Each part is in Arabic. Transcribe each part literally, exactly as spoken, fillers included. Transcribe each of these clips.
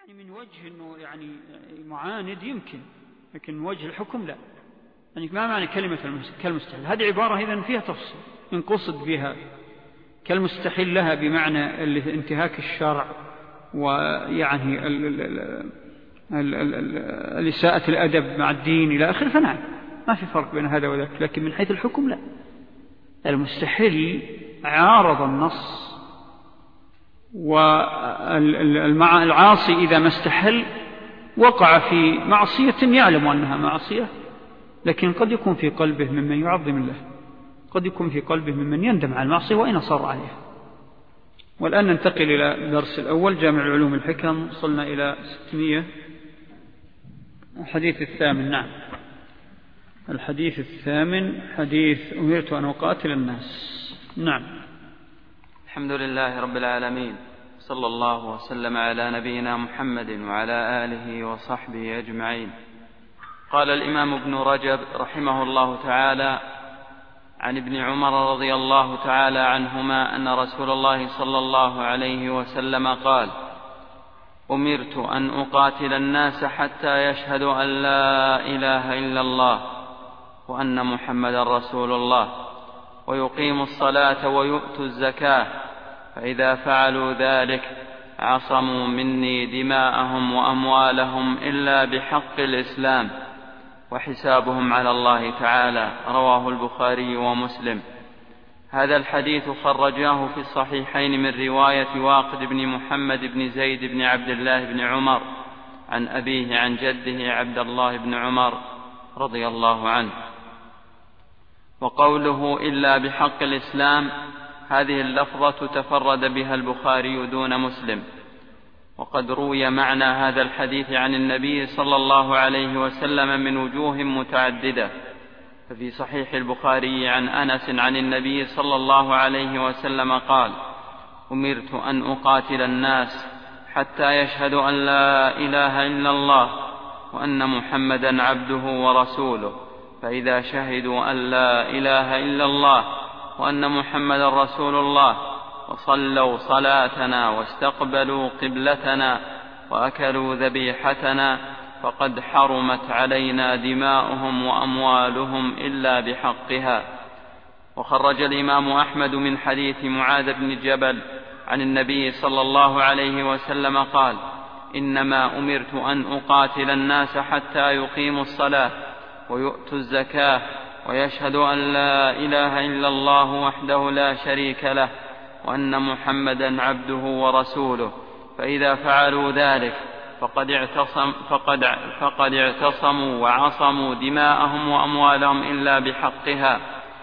يعني من وجه أنه يعني معاند يمكن، لكن من وجه الحكم لا. يعني ما معنى كلمة كالمستحيل؟ هذه عبارة إذن فيها تفصيل، إن قصد بها كالمستحيل لها بمعنى انتهاك الشرع ويعني الإساءة الأدب مع الدين إلى آخر، فنعم ما في فرق بين هذا وذاك، لكن من حيث الحكم لا. المستحيل عارض النص، والعاصي إذا ما استحل وقع في معصية يعلم أنها معصية، لكن قد يكون في قلبه ممن يعظم الله، قد يكون في قلبه ممن يندم على المعصية وإن أصر عليها. والآن ننتقل إلى الدرس الأول، جامع العلوم الحكم. وصلنا إلى ستمائة الحديث الثامن. نعم، الحديث الثامن حديث أمرت أن أقاتل الناس. نعم. الحمد لله رب العالمين، صلى الله وسلم على نبينا محمد وعلى آله وصحبه أجمعين. قال الإمام ابن رجب رحمه الله تعالى عن ابن عمر رضي الله تعالى عنهما أن رسول الله صلى الله عليه وسلم قال: أمرت أن أقاتل الناس حتى يشهدوا أن لا إله إلا الله وأن محمدا رسول الله ويقيموا الصلاة ويؤتوا الزكاة، فإذا فعلوا ذلك عصموا مني دماءهم وأموالهم إلا بحق الإسلام وحسابهم على الله تعالى. رواه البخاري ومسلم. هذا الحديث خرجاه في الصحيحين من رواية واقد بن محمد بن زيد بن عبد الله بن عمر عن أبيه عن جده عبد الله بن عمر رضي الله عنه. وقوله إلا بحق الإسلام، هذه اللفظة تفرد بها البخاري دون مسلم. وقد روي معنى هذا الحديث عن النبي صلى الله عليه وسلم من وجوه متعددة. ففي صحيح البخاري عن أنس عن النبي صلى الله عليه وسلم قال: أمرت أن أقاتل الناس حتى يشهدوا أن لا إله إلا الله وأن محمدا عبده ورسوله، فإذا شهدوا أن لا إله إلا الله وأن محمدا رسول الله وصلوا صلاتنا واستقبلوا قبلتنا وأكلوا ذبيحتنا فقد حرمت علينا دماؤهم وأموالهم إلا بحقها. وخرج الإمام أحمد من حديث معاذ بن جبل عن النبي صلى الله عليه وسلم قال: إنما أمرت أن أقاتل الناس حتى يقيموا الصلاة ويؤتوا الزكاة ويشهدوا أن لا إله إلا الله وحده لا شريك له وأن محمدا عبده ورسوله، فإذا فعلوا ذلك فقد اعتصم فقد فقد اعتصموا وعصموا دماءهم وأموالهم إلا بحقها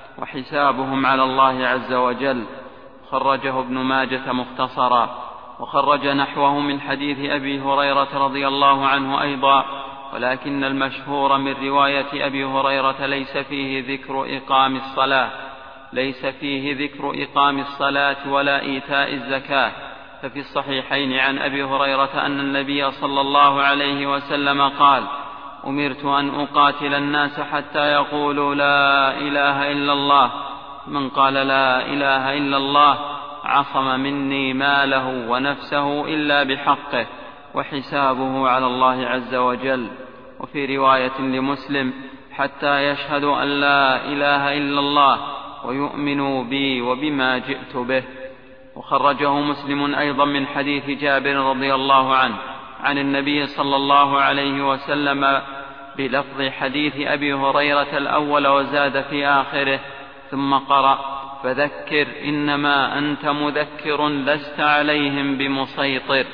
وحسابهم على الله عز وجل. خرجه ابن ماجة مختصرا. وخرج نحوه من حديث أبي هريرة رضي الله عنه أيضا، ولكن المشهور من رواية أبي هريرة ليس فيه ذكر إقام الصلاة ليس فيه ذكر إقام الصلاة ولا إيتاء الزكاة. ففي الصحيحين عن أبي هريرة أن النبي صلى الله عليه وسلم قال: أمرت أن أقاتل الناس حتى يقولوا لا إله إلا الله، من قال لا إله إلا الله عصم مني ماله ونفسه إلا بحقه وحسابه على الله عز وجل. وفي رواية لمسلم: حتى يشهدوا أن لا إله إلا الله ويؤمنوا بي وبما جئت به. وخرجه مسلم أيضا من حديث جابر رضي الله عنه عن النبي صلى الله عليه وسلم بلفظ حديث أبي هريرة الأول، وزاد في آخره: ثم قرأ: فذكر إنما أنت مذكر لست عليهم بمسيطر.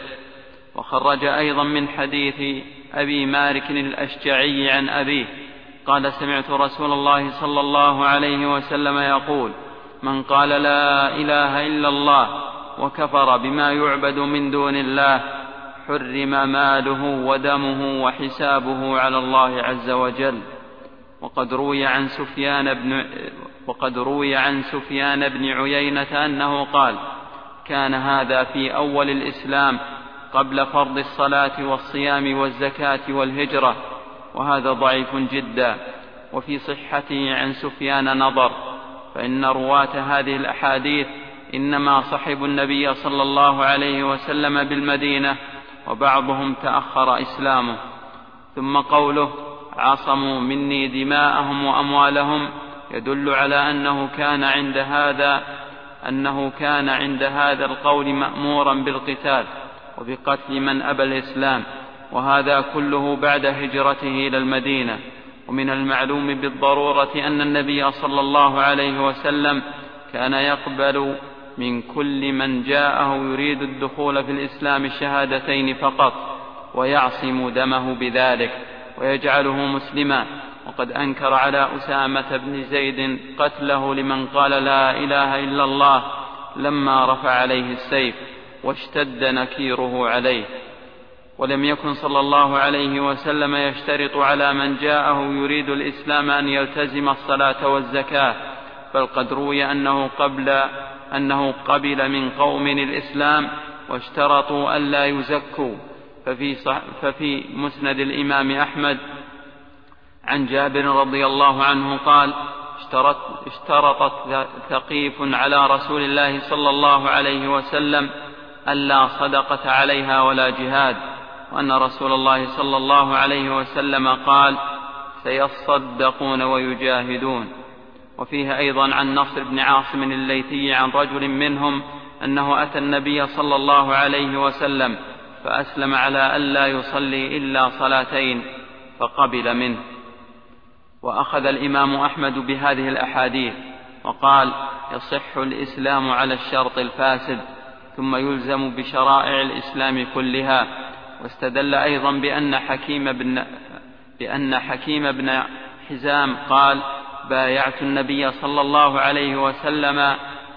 وخرج أيضا من حديث أبي مالك الأشجعي عن أبيه قال: سمعت رسول الله صلى الله عليه وسلم يقول: من قال لا إله إلا الله وكفر بما يعبد من دون الله حرم ماله ودمه وحسابه على الله عز وجل. وقد روي عن سفيان بن وقد روي عن سفيان بن عيينة أنه قال: كان هذا في أول الإسلام قبل فرض الصلاة والصيام والزكاة والهجرة، وهذا ضعيف جدا. وفي صحته عن سفيان نظر، فإن رواة هذه الأحاديث إنما صحبوا النبي صلى الله عليه وسلم بالمدينة وبعضهم تأخر إسلامه. ثم قوله عصموا مني دماءهم وأموالهم يدل على أنه كان عند هذا أنه كان عند هذا القول مأمورا بالقتال وبقتل من أبى الإسلام، وهذا كله بعد هجرته إلى المدينة. ومن المعلوم بالضرورة أن النبي صلى الله عليه وسلم كان يقبل من كل من جاءه يريد الدخول في الإسلام الشهادتين فقط، ويعصم دمه بذلك ويجعله مسلما. وقد أنكر على أسامة بن زيد قتله لمن قال لا إله إلا الله لما رفع عليه السيف واشتد نكيره عليه. ولم يكن صلى الله عليه وسلم يشترط على من جاءه يريد الإسلام أن يلتزم الصلاة والزكاة، بل قد روي أنه قبل أنه قبل من قوم الإسلام واشترطوا ألا يزكوا. ففي, ففي مسند الإمام أحمد عن جابر رضي الله عنه قال اشترط اشترطت ثقيف على رسول الله صلى الله عليه وسلم ألا صدقة عليها ولا جهاد، وأن رسول الله صلى الله عليه وسلم قال سيصدقون ويجاهدون. وفيه أيضا عن نصر بن عاصم الليثي عن رجل منهم أنه أتى النبي صلى الله عليه وسلم فأسلم على ألا يصلي إلا صلاتين فقبل منه. وأخذ الإمام أحمد بهذه الأحاديث وقال يصح الإسلام على الشرط الفاسد ثم يلزم بشرائع الإسلام كلها. واستدل أيضا بأن حكيم بن, بأن حكيم بن حزام قال بايعت النبي صلى الله عليه وسلم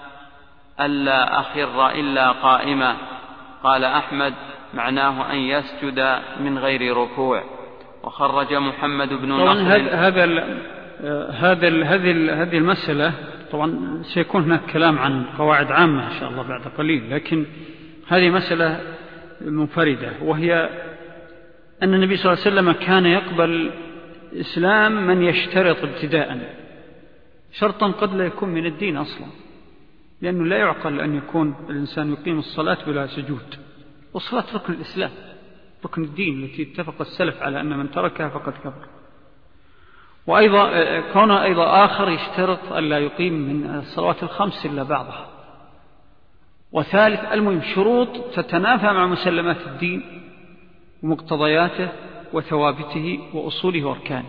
ألا أخر إلا قائما. قال أحمد معناه أن يسجد من غير ركوع. وخرج محمد بن نصر هذا هذا هذه هذه المسألة طبعا سيكون هناك كلام عن قواعد عامة إن شاء الله بعد قليل، لكن هذه مسألة منفردة، وهي أن النبي صلى الله عليه وسلم كان يقبل إسلام من يشترط ابتداء شرطا قد لا يكون من الدين أصلا، لأنه لا يعقل أن يكون الإنسان يقيم الصلاة بلا سجود، والصلاة ركن الإسلام ركن الدين التي اتفق السلف على أن من تركها فقد كفر. وأيضا كون أيضا آخر يشترط أن لا يقيم من الصلوات الخمس إلا بعضها. وثالث المهم شروط تتنافى مع مسلمات الدين ومقتضياته وثوابته وأصوله وأركانه.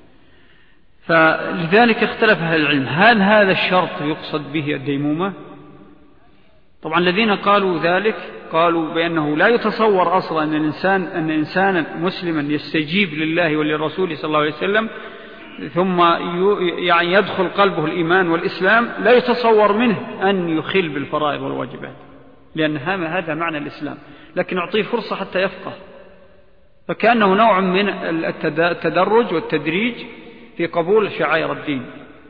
فلذلك اختلف أهل العلم هل هذا الشرط يقصد به الديمومة؟ طبعا الذين قالوا ذلك قالوا بأنه لا يتصور أصلا أن الإنسان أن إنسانا مسلما يستجيب لله وللرسول صلى الله عليه وسلم ثم يعني يدخل قلبه الإيمان والإسلام لا يتصور منه أن يخل بالفرائض والواجبات، لأن هذا معنى الإسلام، لكن أعطيه فرصة حتى يفقه. فكأنه نوع من التدرج والتدريج في قبول شعائر الدين.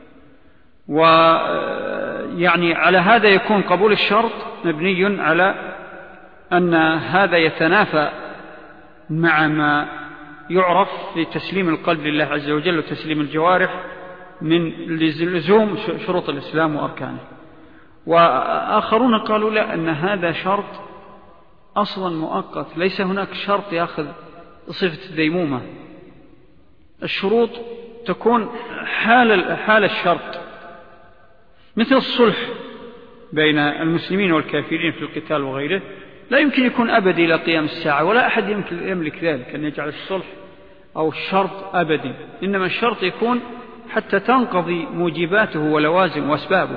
ويعني على هذا يكون قبول الشرط مبني على أن هذا يتنافى مع ما يعرف في تسليم القلب لله عز وجل وتسليم الجوارح من لزوم شروط الإسلام وأركانه. وآخرون قالوا لا، أن هذا شرط أصلا مؤقت، ليس هناك شرط يأخذ صفة الديمومة. الشروط تكون حال حال الشرط، مثل الصلح بين المسلمين والكافرين في القتال وغيره، لا يمكن يكون أبدي إلى قيام الساعة، ولا أحد يمكن يملك ذلك أن يجعل الصلح أو الشرط أبدي، إنما الشرط يكون حتى تنقضي موجباته ولوازم وأسبابه.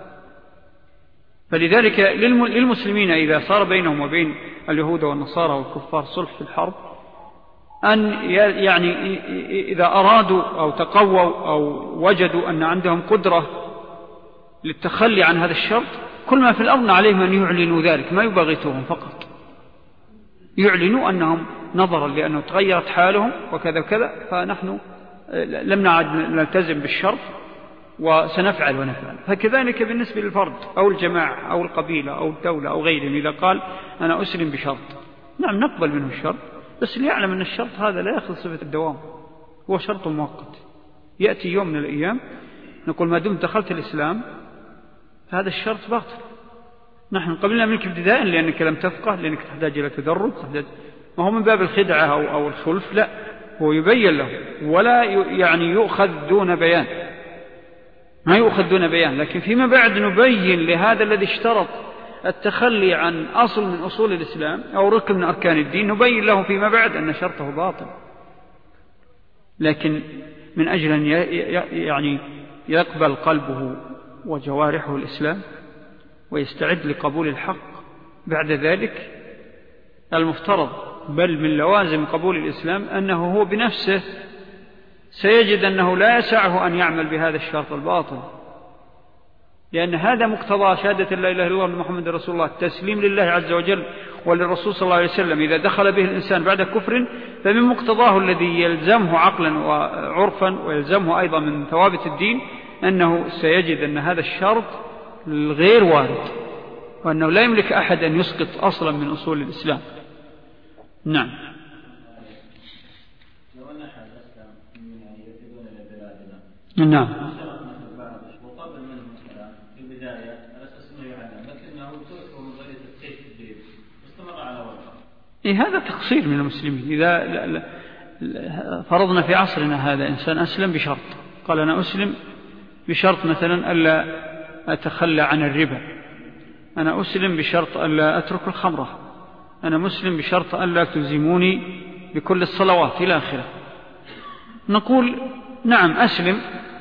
فلذلك للمسلمين إذا صار بينهم وبين اليهود والنصارى والكفار صلح في الحرب، أن يعني إذا أرادوا أو تقووا أو وجدوا أن عندهم قدرة للتخلي عن هذا الشرط، كل ما في الأرض عليهم أن يعلنوا ذلك، ما يبغتهم فقط، يعلنوا أنهم نظرا لأنه تغيرت حالهم وكذا وكذا فنحن لم نعد نلتزم بالشرط وسنفعل ونفعل. فكذلك بالنسبة للفرد أو الجماعة أو القبيلة أو الدولة أو غيرهم، إذا قال أنا أسلم بشرط، نعم نقبل منه الشرط، بس ليعلم أن الشرط هذا لا يأخذ صفة الدوام، هو شرط مؤقت. يأتي يوم من الأيام نقول ما دمت دخلت الإسلام فهذا الشرط باطل، نحن قبلنا منك ابتداء لأنك لم تفقه، لأنك تحتاج إلى تدرج، تحتاج ما هو من باب الخدعة أو, أو الخلف، لا، هو يبين له ولا يعني يؤخذ دون بيان، ما يؤخذ دون بيان. لكن فيما بعد نبين لهذا الذي اشترط التخلي عن أصل من أصول الإسلام أو ركن من أركان الدين، نبين له فيما بعد أن شرطه باطل. لكن من أجل أن يعني يقبل قلبه وجوارحه الإسلام ويستعد لقبول الحق بعد ذلك، المفترض بل من لوازم قبول الإسلام أنه هو بنفسه سيجد أنه لا يسعه أن يعمل بهذا الشرط الباطل، لأن هذا مقتضى شهادة لا إله إلا الله محمد رسول الله، التسليم لله عز وجل وللرسول صلى الله عليه وسلم. إذا دخل به الإنسان بعد كفر فمن مقتضاه الذي يلزمه عقلا وعرفا ويلزمه أيضا من ثوابت الدين أنه سيجد أن هذا الشرط غير وارد، وأنه لا يملك أحد أن يسقط أصلا من أصول الإسلام. نعم. لو أن أحد أسلم من يعني يتبون إلى بلادنا، نعم، وقبل منهم الكلام في البداية على أساس أنه يعلم، لكنه تركه من غير تدقيق في الدين واستمر على وضعه. إيه، هذا تقصير من المسلمين. إذا لا لا فرضنا في عصرنا هذا إنسان أسلم بشرط، قال أنا أسلم بشرط مثلا ألا أتخلى عن الربا، أنا أسلم بشرط ألا أترك الخمرة، أنا مسلم بشرط ألا تلزموني بكل الصلوات إلى آخره، نقول نعم أسلم،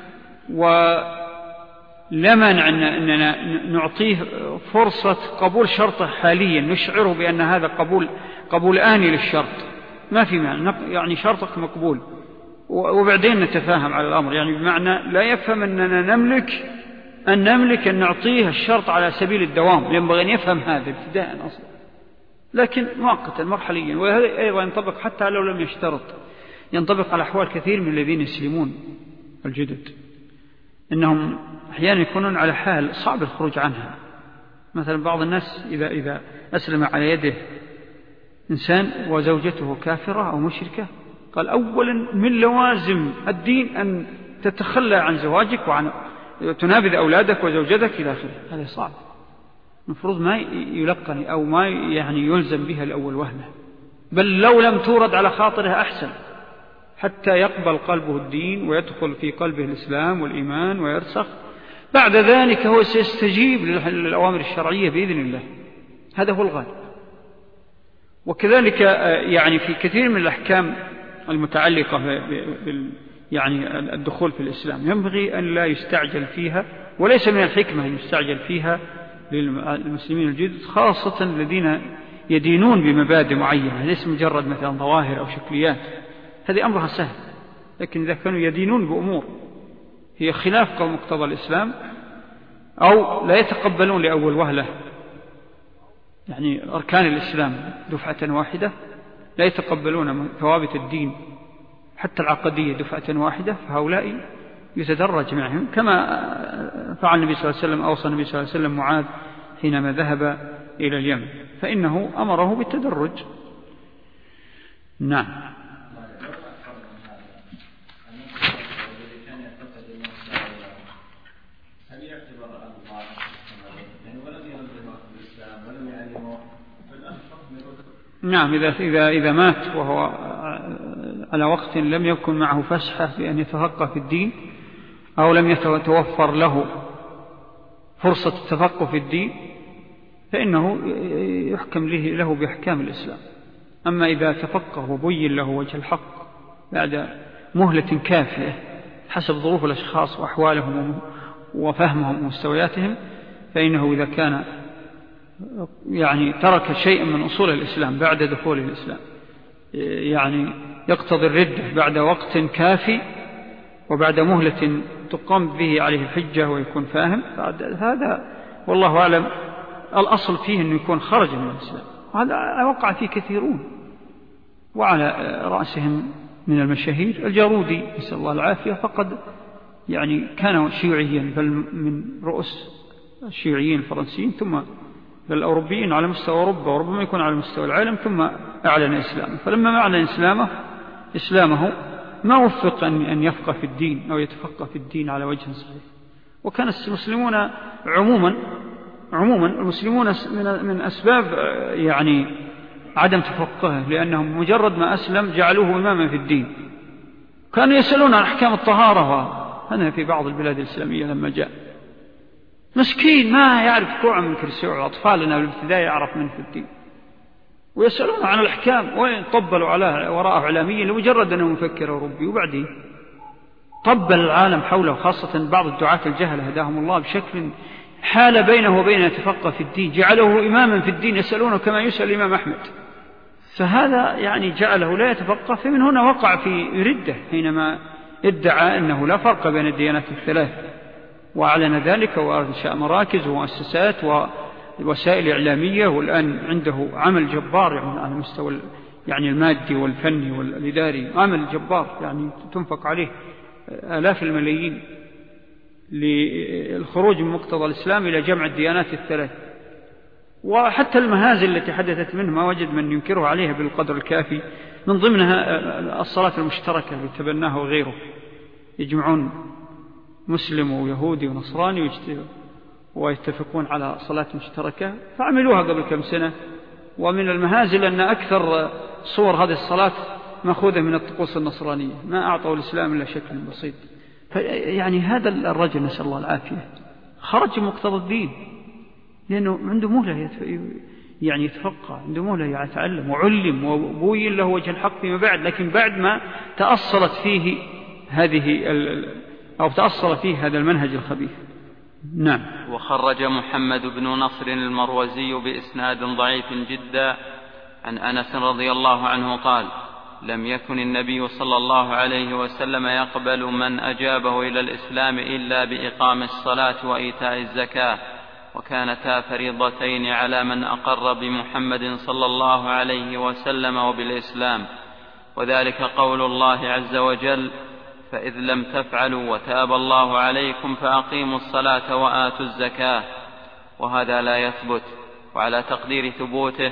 ولا مانع أننا نعطيه فرصة قبول شرطه حاليا، نشعره بأن هذا قبول قبول آني للشرط، ما في معنى، يعني شرطك مقبول، وبعدين نتفاهم على الأمر، يعني بمعنى لا يفهم أننا نملك أن نملك أن نعطيه الشرط على سبيل الدوام، ينبغي أن يفهم هذا ابتداء أصلا، لكن مؤقتا مرحليا. وهذا أيضا ينطبق حتى لو لم يشترط، ينطبق على أحوال كثير من الذين يسلمون الجدد، إنهم أحيانا يكونون على حال صعب الخروج عنها. مثلا بعض الناس إذا, إذا أسلم على يده إنسان وزوجته كافرة أو مشركة، قال أولا من لوازم الدين أن تتخلى عن زواجك وعن تنابذ أولادك وزوجتك إلى آخره. هذا صعب، المفروض ما يلقني أو ما يعني يلزم بها الأول وهلة، بل لو لم تورد على خاطرها أحسن، حتى يقبل قلبه الدين ويدخل في قلبه الإسلام والإيمان ويرسخ. بعد ذلك هو سيستجيب للأوامر الشرعية بإذن الله، هذا هو الغالب. وكذلك يعني في كثير من الأحكام المتعلقة بال يعني الدخول في الإسلام ينبغي أن لا يستعجل فيها، وليس من الحكمة أن يستعجل فيها للمسلمين الجدد، خاصة الذين يدينون بمبادئ معينة، ليس مجرد مثلا ظواهر أو شكليات، هذه أمرها سهل. لكن إذا كانوا يدينون بأمور هي خلاف مقتضى الإسلام أو لا يتقبلون لأول وهلة يعني أركان الإسلام دفعة واحدة، لا يتقبلون ثوابت الدين حتى العقدية دفعة واحدة، فهؤلاء يتدرج معهم، كما فعل النبي صلى الله عليه وسلم، أوصى النبي صلى الله عليه وسلم معاذ حينما ذهب إلى اليمن، فإنه أمره بالتدرج. نعم. نعم، إذا, إذا, إذا مات وهو على وقت لم يكن معه فسحة بأن يتفقه في الدين، أو لم يتوفر له فرصة التفقه في الدين، فإنه يحكم له بأحكام الإسلام. أما إذا تفقه وبين له وجه الحق بعد مهلة كافية حسب ظروف الأشخاص وأحوالهم وفهمهم ومستوياتهم، فإنه إذا كان يعني ترك شيئا من أصول الإسلام بعد دخول الإسلام يعني يقتضي الردة بعد وقت كافي وبعد مهلة تقام به عليه الحجة ويكون فاهم، هذا والله أعلم الأصل فيه أنه يكون خرج من الإسلام. هذا وقع فيه كثيرون، وعلى رأسهم من المشاهير الجارودي نسأل الله العافية، فقد يعني كان شيوعيا، بل من رؤوس الشيوعيين الفرنسيين، ثم للأوروبيين على مستوى أوروبا، وربما يكون على مستوى العالم، ثم أعلن إسلامه. فلما أعلن إسلامه إسلامه ما وفق أن يفقه في الدين أو يتفقه في الدين على وجه صحيح. وكان المسلمون عموما عموما المسلمون من أسباب يعني عدم تفقهه، لأنهم مجرد ما أسلم جعلوه إماما في الدين. كانوا يسألون عن أحكام الطهارة، هذا في بعض البلاد الإسلامية لما جاء مسكين ما يعرف كوع من كرسيع، أطفالنا بالابتدائي يعرف منه في الدين، ويسألون عن الأحكام وين طبلوا على وراءه إعلاميا لمجرد أنه مفكر أوروبي. وبعدين طبل العالم حوله، خاصة بعض الدعاة الجهل هداهم الله بشكل حال بينه وبين يتفقه في الدين، جعله إماما في الدين، يسألونه كما يسأل الإمام أحمد. فهذا يعني جعله لا يتفقه، فمن هنا وقع في ردة حينما ادعى أنه لا فرق بين الديانات الثلاث، وأعلن ذلك وأنشأ مراكز ومؤسسات ووسائل إعلامية، والآن عنده عمل جبار يعني على المستوى يعني المادي والفني والإداري، عمل جبار يعني تنفق عليه آلاف الملايين للخروج من مقتضى الإسلام إلى جمع الديانات الثلاث. وحتى المهازل التي حدثت منه ما وجد من ينكره عليها بالقدر الكافي، من ضمنها الصلاة المشتركة اللي تبناها وغيره، يجمعون مسلم ويهودي ونصراني ويتفقون على صلاة مشتركة، فعملوها قبل كم سنة. ومن المهازل أن أكثر صور هذه الصلاة مأخوذة من الطقوس النصرانية، ما أعطوا الإسلام إلا شكل بسيط. يعني هذا الرجل نسأل الله العافية خرج مقتضى الدين، لأنه عنده مهلة يعني يتفقه، عنده مهلة يتعلم وعلم وبوين له وجه الحق فيما بعد، لكن بعد ما تأصلت فيه هذه أو تأصل فيه هذا المنهج الخبيث. نعم. وخرج محمد بن نصر المروزي بإسناد ضعيف جدا عن أنس رضي الله عنه قال: لم يكن النبي صلى الله عليه وسلم يقبل من أجابه إلى الإسلام إلا بإقام الصلاة وإيتاء الزكاة، وكانتا فريضتين على من أقر بمحمد صلى الله عليه وسلم وبالإسلام، وذلك قول الله عز وجل: فإذ لم تفعلوا وتاب الله عليكم فأقيموا الصلاة وآتوا الزكاة. وهذا لا يثبت، وعلى تقدير ثبوته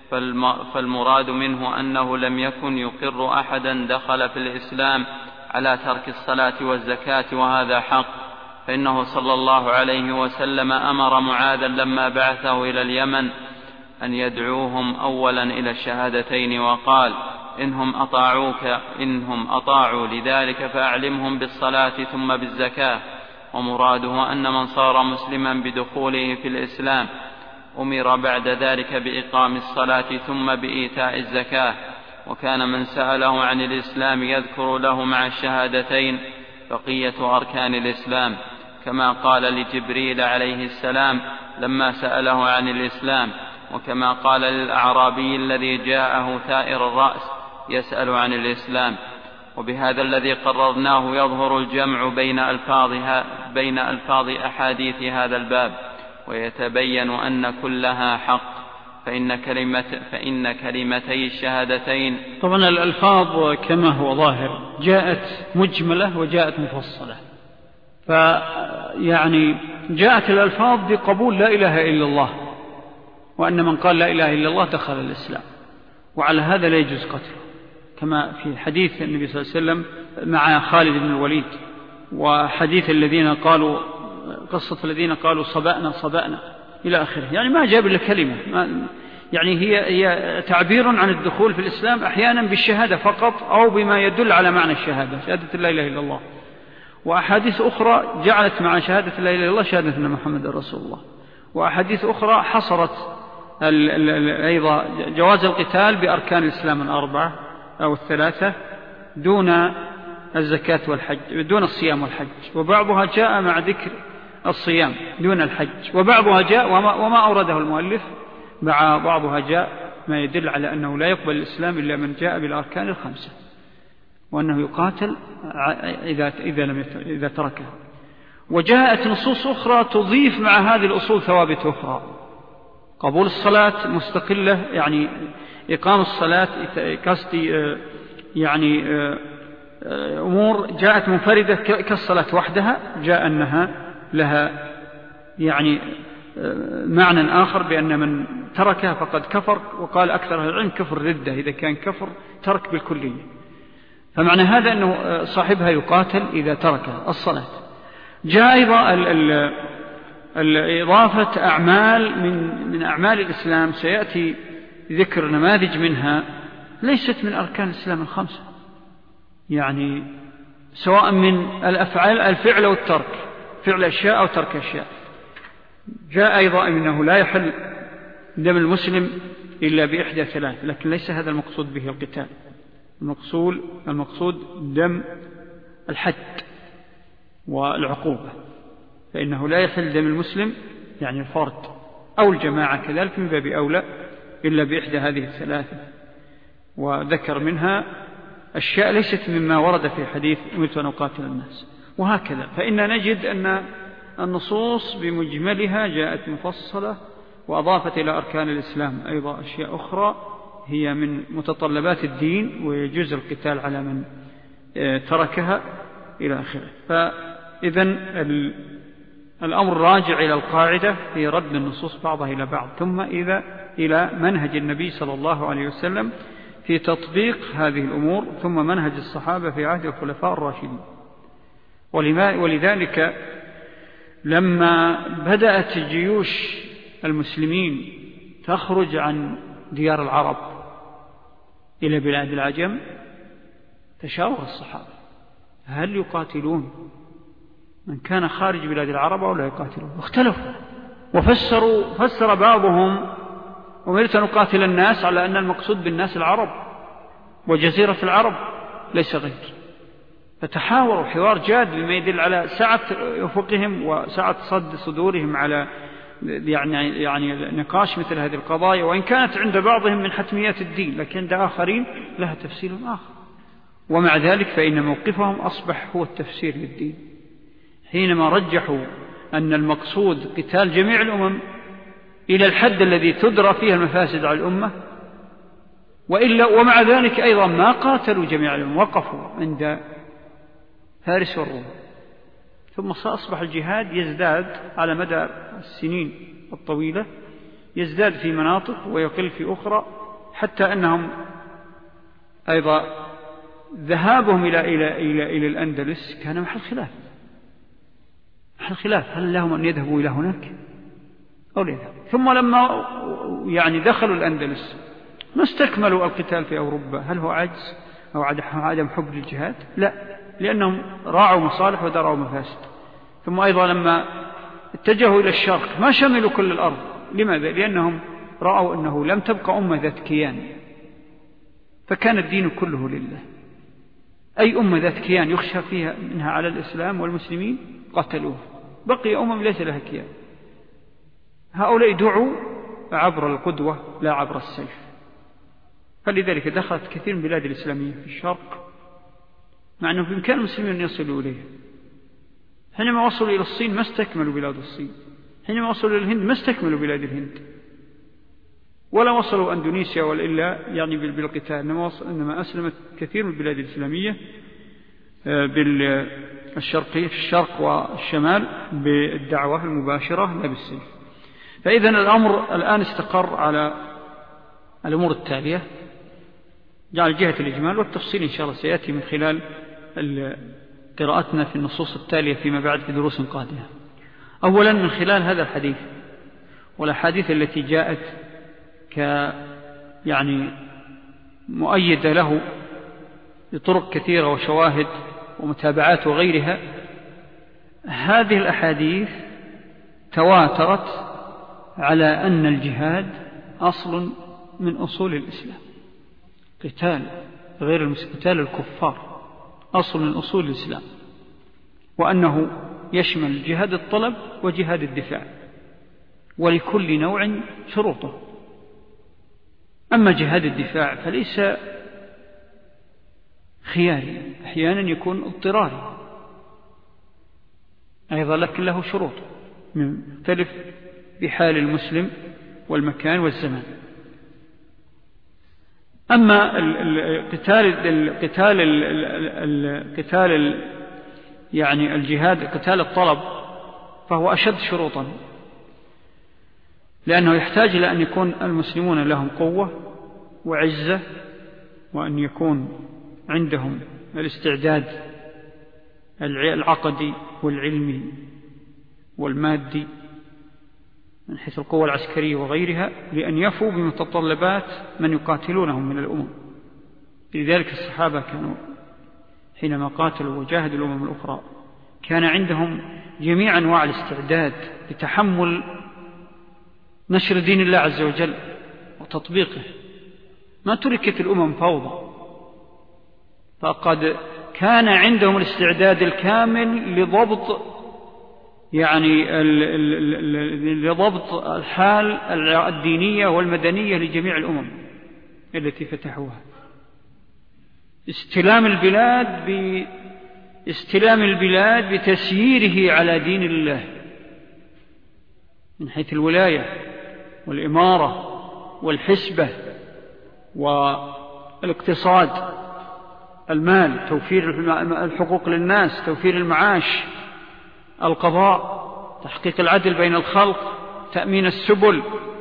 فالمراد منه أنه لم يكن يقر أحدا دخل في الإسلام على ترك الصلاة والزكاة، وهذا حق، فإنه صلى الله عليه وسلم أمر معاذا لما بعثه إلى اليمن أن يدعوهم أولا إلى الشهادتين، وقال: إنهم أطاعوك إنهم أطاعوا لذلك فأعلمهم بالصلاة ثم بالزكاة. ومراده أن من صار مسلما بدخوله في الإسلام أمر بعد ذلك بإقام الصلاة ثم بإيتاء الزكاة. وكان من سأله عن الإسلام يذكر له مع الشهادتين بقية أركان الإسلام، كما قال لجبريل عليه السلام لما سأله عن الإسلام، وكما قال للأعرابي الذي جاءه ثائر الرأس يسأل عن الإسلام. وبهذا الذي قررناه يظهر الجمع بين ألفاظها بين ألفاظ أحاديث هذا الباب، ويتبين أن كلها حق، فإن كلمة فإن كلمتي الشهادتين. طبعا الألفاظ كما هو ظاهر جاءت مجملة وجاءت مفصلة، فيعني جاءت الألفاظ بقبول لا إله إلا الله، وأن من قال لا إله إلا الله دخل الإسلام، وعلى هذا لا يجوز قتله، كما في حديث النبي صلى الله عليه وسلم مع خالد بن الوليد، وحديث الذين قالوا قصة الذين قالوا صبأنا صبأنا إلى آخره. يعني ما جاب إلا كلمة، يعني هي, هي تعبير عن الدخول في الإسلام أحيانا بالشهادة فقط أو بما يدل على معنى الشهادة، شهادة لا إله إلا الله. وأحاديث أخرى جعلت مع شهادة لا إله إلا الله شهادة أن محمد رسول الله. وأحاديث أخرى حصرت أيضا جواز القتال بأركان الإسلام الأربعة أو الثلاثة دون الزكاة والحج، دون الصيام والحج، وبعضها جاء مع ذكر الصيام دون الحج، وبعضها جاء وما, وما أورده المؤلف مع بعضها جاء ما يدل على أنه لا يقبل الإسلام إلا من جاء بالأركان الخمسة، وأنه يقاتل إذا, إذا, لم يت... إذا تركها. وجاءت نصوص أخرى تضيف مع هذه الأصول ثوابت أخرى، قبول الصلاة مستقلة، يعني إقام الصلاة كاستي يعني أمور جاءت منفردة كالصلاة وحدها، جاء أنها لها يعني معنى آخر بأن من تركها فقد كفر، وقال أكثر أهل العلم كفر ردة إذا كان كفر ترك بالكلية، فمعنى هذا أنه صاحبها يقاتل إذا ترك الصلاة. جاء أيضا الإضافة أعمال من, من أعمال الإسلام سيأتي ذكر نماذج منها ليست من أركان الإسلام الخمسة، يعني سواء من الأفعال الفعل والترك، فعل أشياء أو ترك أشياء. جاء أيضا أنه لا يحل دم المسلم إلا بإحدى ثلاث، لكن ليس هذا المقصود به القتال. المقصود, المقصود دم الحد والعقوبة، فإنه لا يحل دم المسلم يعني الفرد أو الجماعة كذلك من باب أولى إلا بإحدى هذه الثلاثة. وذكر منها أشياء ليست مما ورد في حديث أمرت أن أقاتل الناس، وهكذا. فإن نجد أن النصوص بمجملها جاءت مفصلة، وأضافت إلى أركان الإسلام أيضا أشياء أخرى هي من متطلبات الدين، ويجوز القتال على من تركها إلى آخره. فإذن الأمر راجع إلى القاعدة في رد النصوص بعضها إلى بعض، ثم إذا إلى منهج النبي صلى الله عليه وسلم في تطبيق هذه الأمور، ثم منهج الصحابة في عهد الخلفاء الراشدين. ولذلك لما بدأت جيوش المسلمين تخرج عن ديار العرب إلى بلاد العجم، تشاور الصحابة هل يقاتلون من كان خارج بلاد العرب أو لا يقاتلون؟ اختلفوا وفسروا. فسر بعضهم أمرت أن أقاتل الناس على أن المقصود بالناس العرب وجزيرة العرب ليس غير، فتحاوروا حوار جاد بما يدل على سعة أفقهم وسعة صد صدورهم على يعني يعني نقاش مثل هذه القضايا، وإن كانت عند بعضهم من حتميات الدين، لكن عند آخرين لها تفسير آخر. ومع ذلك فإن موقفهم أصبح هو التفسير للدين، حينما رجحوا أن المقصود قتال جميع الأمم إلى الحد الذي تدرى فيها المفاسد على الأمة، وإلا ومع ذلك أيضا ما قاتلوا جميع الأمم، وقفوا عند فارس والروم. ثم أصبح الجهاد يزداد على مدى السنين الطويلة، يزداد في مناطق ويقل في أخرى، حتى أنهم أيضا ذهابهم إلى, إلى, إلى, إلى الأندلس كان محل خلاف محل خلاف هل لهم أن يذهبوا إلى هناك أو لا يذهبوا. ثم لما يعني دخلوا الأندلس ما استكملوا القتال في أوروبا. هل هو عجز أو عدم حب للجهاد؟ لا، لأنهم راعوا مصالح ودرعوا مفاسد. ثم أيضا لما اتجهوا إلى الشرق ما شملوا كل الأرض. لماذا؟ لأنهم رأوا أنه لم تبقى أمة ذات كيان، فكان الدين كله لله. أي أمة ذات كيان يخشى فيها منها على الإسلام والمسلمين قتلوه، بقي أمم ليس لها كيان. هؤلاء دعوا عبر القدوة لا عبر السيف. فلذلك دخلت كثير من بلاد الإسلامية في الشرق، مع أنه بإمكان المسلمين أن يصلوا إليها. حينما وصلوا إلى الصين ما استكملوا بلاد الصين، حينما وصلوا إلى الهند ما استكملوا بلاد الهند، ولا وصلوا أندونيسيا ولا إلا يعني بالقتال، إنما, إنما أسلمت كثير من البلاد الإسلامية بالشرقية في الشرق والشمال بالدعوة المباشرة لا بالسيف. فإذا الأمر الآن استقر على الأمور التالية، جعل جهة الإجمال والتفصيل إن شاء الله سيأتي من خلال قراءتنا في النصوص التالية فيما بعد في دروس قادمة. أولا من خلال هذا الحديث والأحاديث التي جاءت ك يعني مؤيدة له بطرق كثيرة وشواهد ومتابعات وغيرها، هذه الأحاديث تواترت على أن الجهاد أصل من أصول الإسلام. قتال غير المسلمين، قتال الكفار أصل من أصول الإسلام، وأنه يشمل جهاد الطلب وجهاد الدفاع، ولكل نوع شروطه. أما جهاد الدفاع فليس خياري، أحيانا يكون اضطراري أيضا، لكن له شروط مختلف بحال المسلم والمكان والزمان. أما القتال القتال القتال يعني الجهاد قتال الطلب فهو أشد شروطا، لأنه يحتاج إلى أن يكون المسلمون لهم قوة وعزة، وأن يكون عندهم الاستعداد العقدي والعلمي والمادي، من حيث القوة العسكرية وغيرها لأن يفوا بمتطلبات من يقاتلونهم من الأمم. لذلك الصحابة كانوا حينما قاتلوا وجاهدوا الأمم الأخرى كان عندهم جميع أنواع الاستعداد لتحمل نشر دين الله عز وجل وتطبيقه. ما تركت الأمم فوضى، فقد كان عندهم الاستعداد الكامل لضبط يعني لضبط الحال الدينية والمدنية لجميع الأمم التي فتحوها. استلام البلاد باستلام البلاد بتسييره على دين الله من حيث الولاية والإمارة والحسبة والاقتصاد، المال، توفير الحقوق للناس، توفير المعاش، القضاء، تحقيق العدل بين الخلق، تأمين السبل.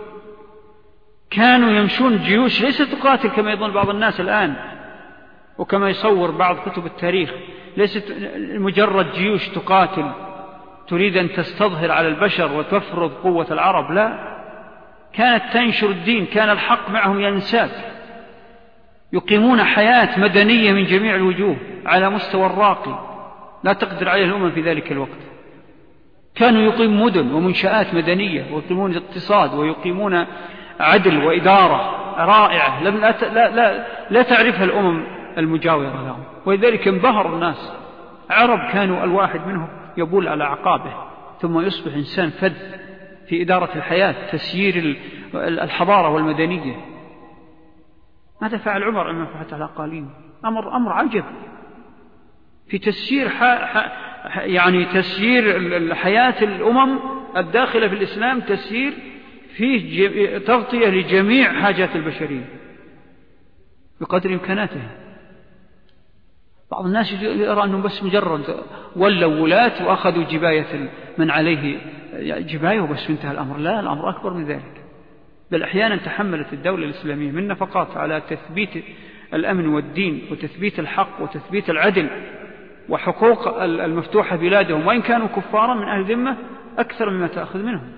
كانوا يمشون جيوش ليست تقاتل كما يظن بعض الناس الآن وكما يصور بعض كتب التاريخ، ليست مجرد جيوش تقاتل تريد أن تستظهر على البشر وتفرض قوة العرب، لا، كانت تنشر الدين، كان الحق معهم ينساب، يقيمون حياة مدنية من جميع الوجوه على مستوى الراقي لا تقدر عليه الأمم في ذلك الوقت. كانوا يقيمون مدن ومنشآت مدنية ويقيمون اقتصاد ويقيمون عدل وإدارة رائعة لم لا, لا, لا, لا تعرفها الأمم المجاورة لهم. ولذلك انبهر الناس. عرب كانوا الواحد منهم يبول على عقابه ثم يصبح إنسان فذ في إدارة الحياة، تسيير الحضارة والمدنية. ماذا فعل عمر أمام فتح الأقاليم؟ أمر أمر عجب في تسيير ح... ح... يعني تسيير حياة الأمم الداخلة في الإسلام، تسيير فيه ج... تغطية لجميع حاجات البشرية بقدر إمكاناتها. بعض الناس يرى أنهم بس مجرد ولوا ولاة وأخذوا جباية من عليه جباية وبس انتهى الأمر. لا، الأمر أكبر من ذلك. بل أحيانا تحملت الدولة الإسلامية من نفقات على تثبيت الأمن والدين وتثبيت الحق وتثبيت العدل وحقوق المفتوحة بلادهم وإن كانوا كفارا من أهل ذمة أكثر مما تأخذ منهم.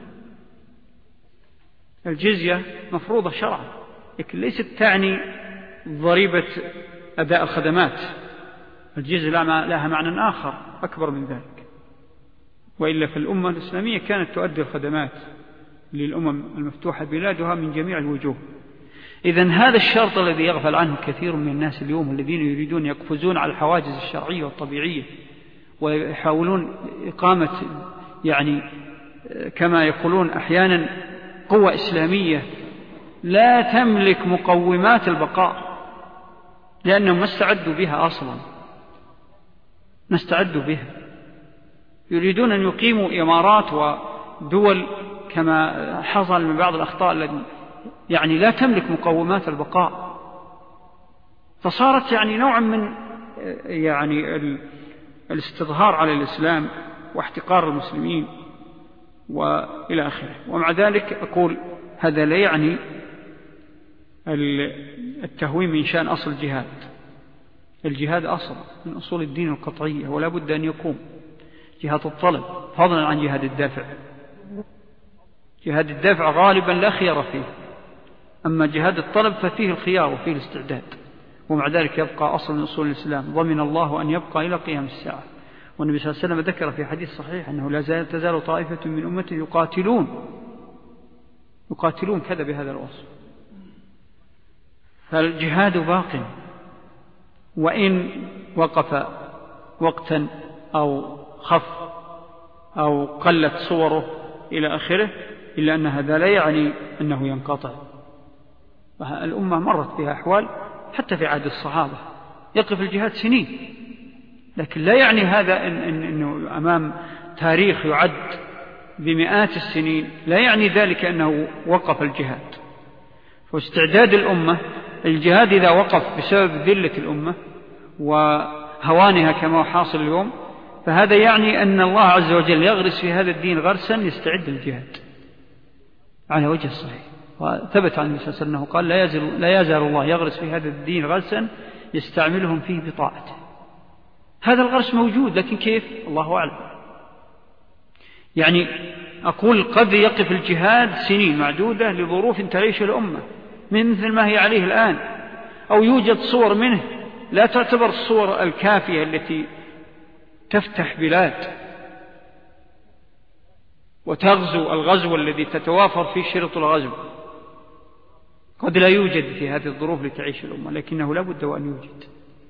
الجزية مفروضة شرعا لكن ليست تعني ضريبة أداء الخدمات. الجزية لها معنى آخر أكبر من ذلك، وإلا في الأمة الإسلامية كانت تؤدي الخدمات للأمم المفتوحة بلادها من جميع الوجوه. إذن هذا الشرط الذي يغفل عنه كثير من الناس اليوم الذين يريدون يقفزون على الحواجز الشرعية والطبيعية ويحاولون إقامة يعني كما يقولون أحيانا قوة إسلامية لا تملك مقومات البقاء لأنهم ما استعدوا بها أصلا، ما استعدوا بها. يريدون أن يقيموا إمارات ودول كما حصل من بعض الأخطاء التي يعني لا تملك مقومات البقاء، فصارت يعني نوعا من يعني الاستظهار على الإسلام واحتقار المسلمين وإلى آخره. ومع ذلك أقول هذا لا يعني التهويم من شأن أصل الجهاد. الجهاد أصل من أصول الدين القطعية ولا بد أن يقوم. جهاد الطلب فضلا عن جهاد الدافع. جهاد الدافع غالبا لا خيار فيه، أما جهاد الطلب ففيه الخيار وفيه الاستعداد. ومع ذلك يبقى أصل من أصول الإسلام، ضمن الله أن يبقى إلى قيام الساعة. والنبي صلى الله عليه وسلم ذكر في حديث صحيح أنه لا تزال طائفة من أمتي يقاتلون يقاتلون كذا بهذا الوصف. فالجهاد باق وإن وقف وقتا أو خف أو قلت صوره إلى آخره، إلا أن هذا لا يعني أنه ينقطع. الأمة مرت بها أحوال حتى في عهد الصحابة يقف الجهاد سنين، لكن لا يعني هذا إن إن إنه أمام تاريخ يعد بمئات السنين لا يعني ذلك أنه وقف الجهاد. واستعداد الأمة، الجهاد إذا وقف بسبب ذلة الأمة وهوانها كما هو حاصل اليوم، فهذا يعني أن الله عز وجل يغرس في هذا الدين غرسا يستعد الجهاد على وجه الصحيح. وثبت عن النبي صلى الله عليه وسلم أنه قال لا يزال, لا يزال الله يغرس في هذا الدين غرسا يستعملهم فيه بطاعته. هذا الغرس موجود، لكن كيف؟ الله أعلم. يعني أقول قد يقف الجهاد سنين معدودة لظروف تعيش الأمة من مثل ما هي عليه الآن، أو يوجد صور منه لا تعتبر الصور الكافية التي تفتح بلاد وتغزو الغزو الذي تتوافر فيه شرط الغزو. قد لا يوجد في هذه الظروف لتعيش الأمة، لكنه لا بد وأن يوجد.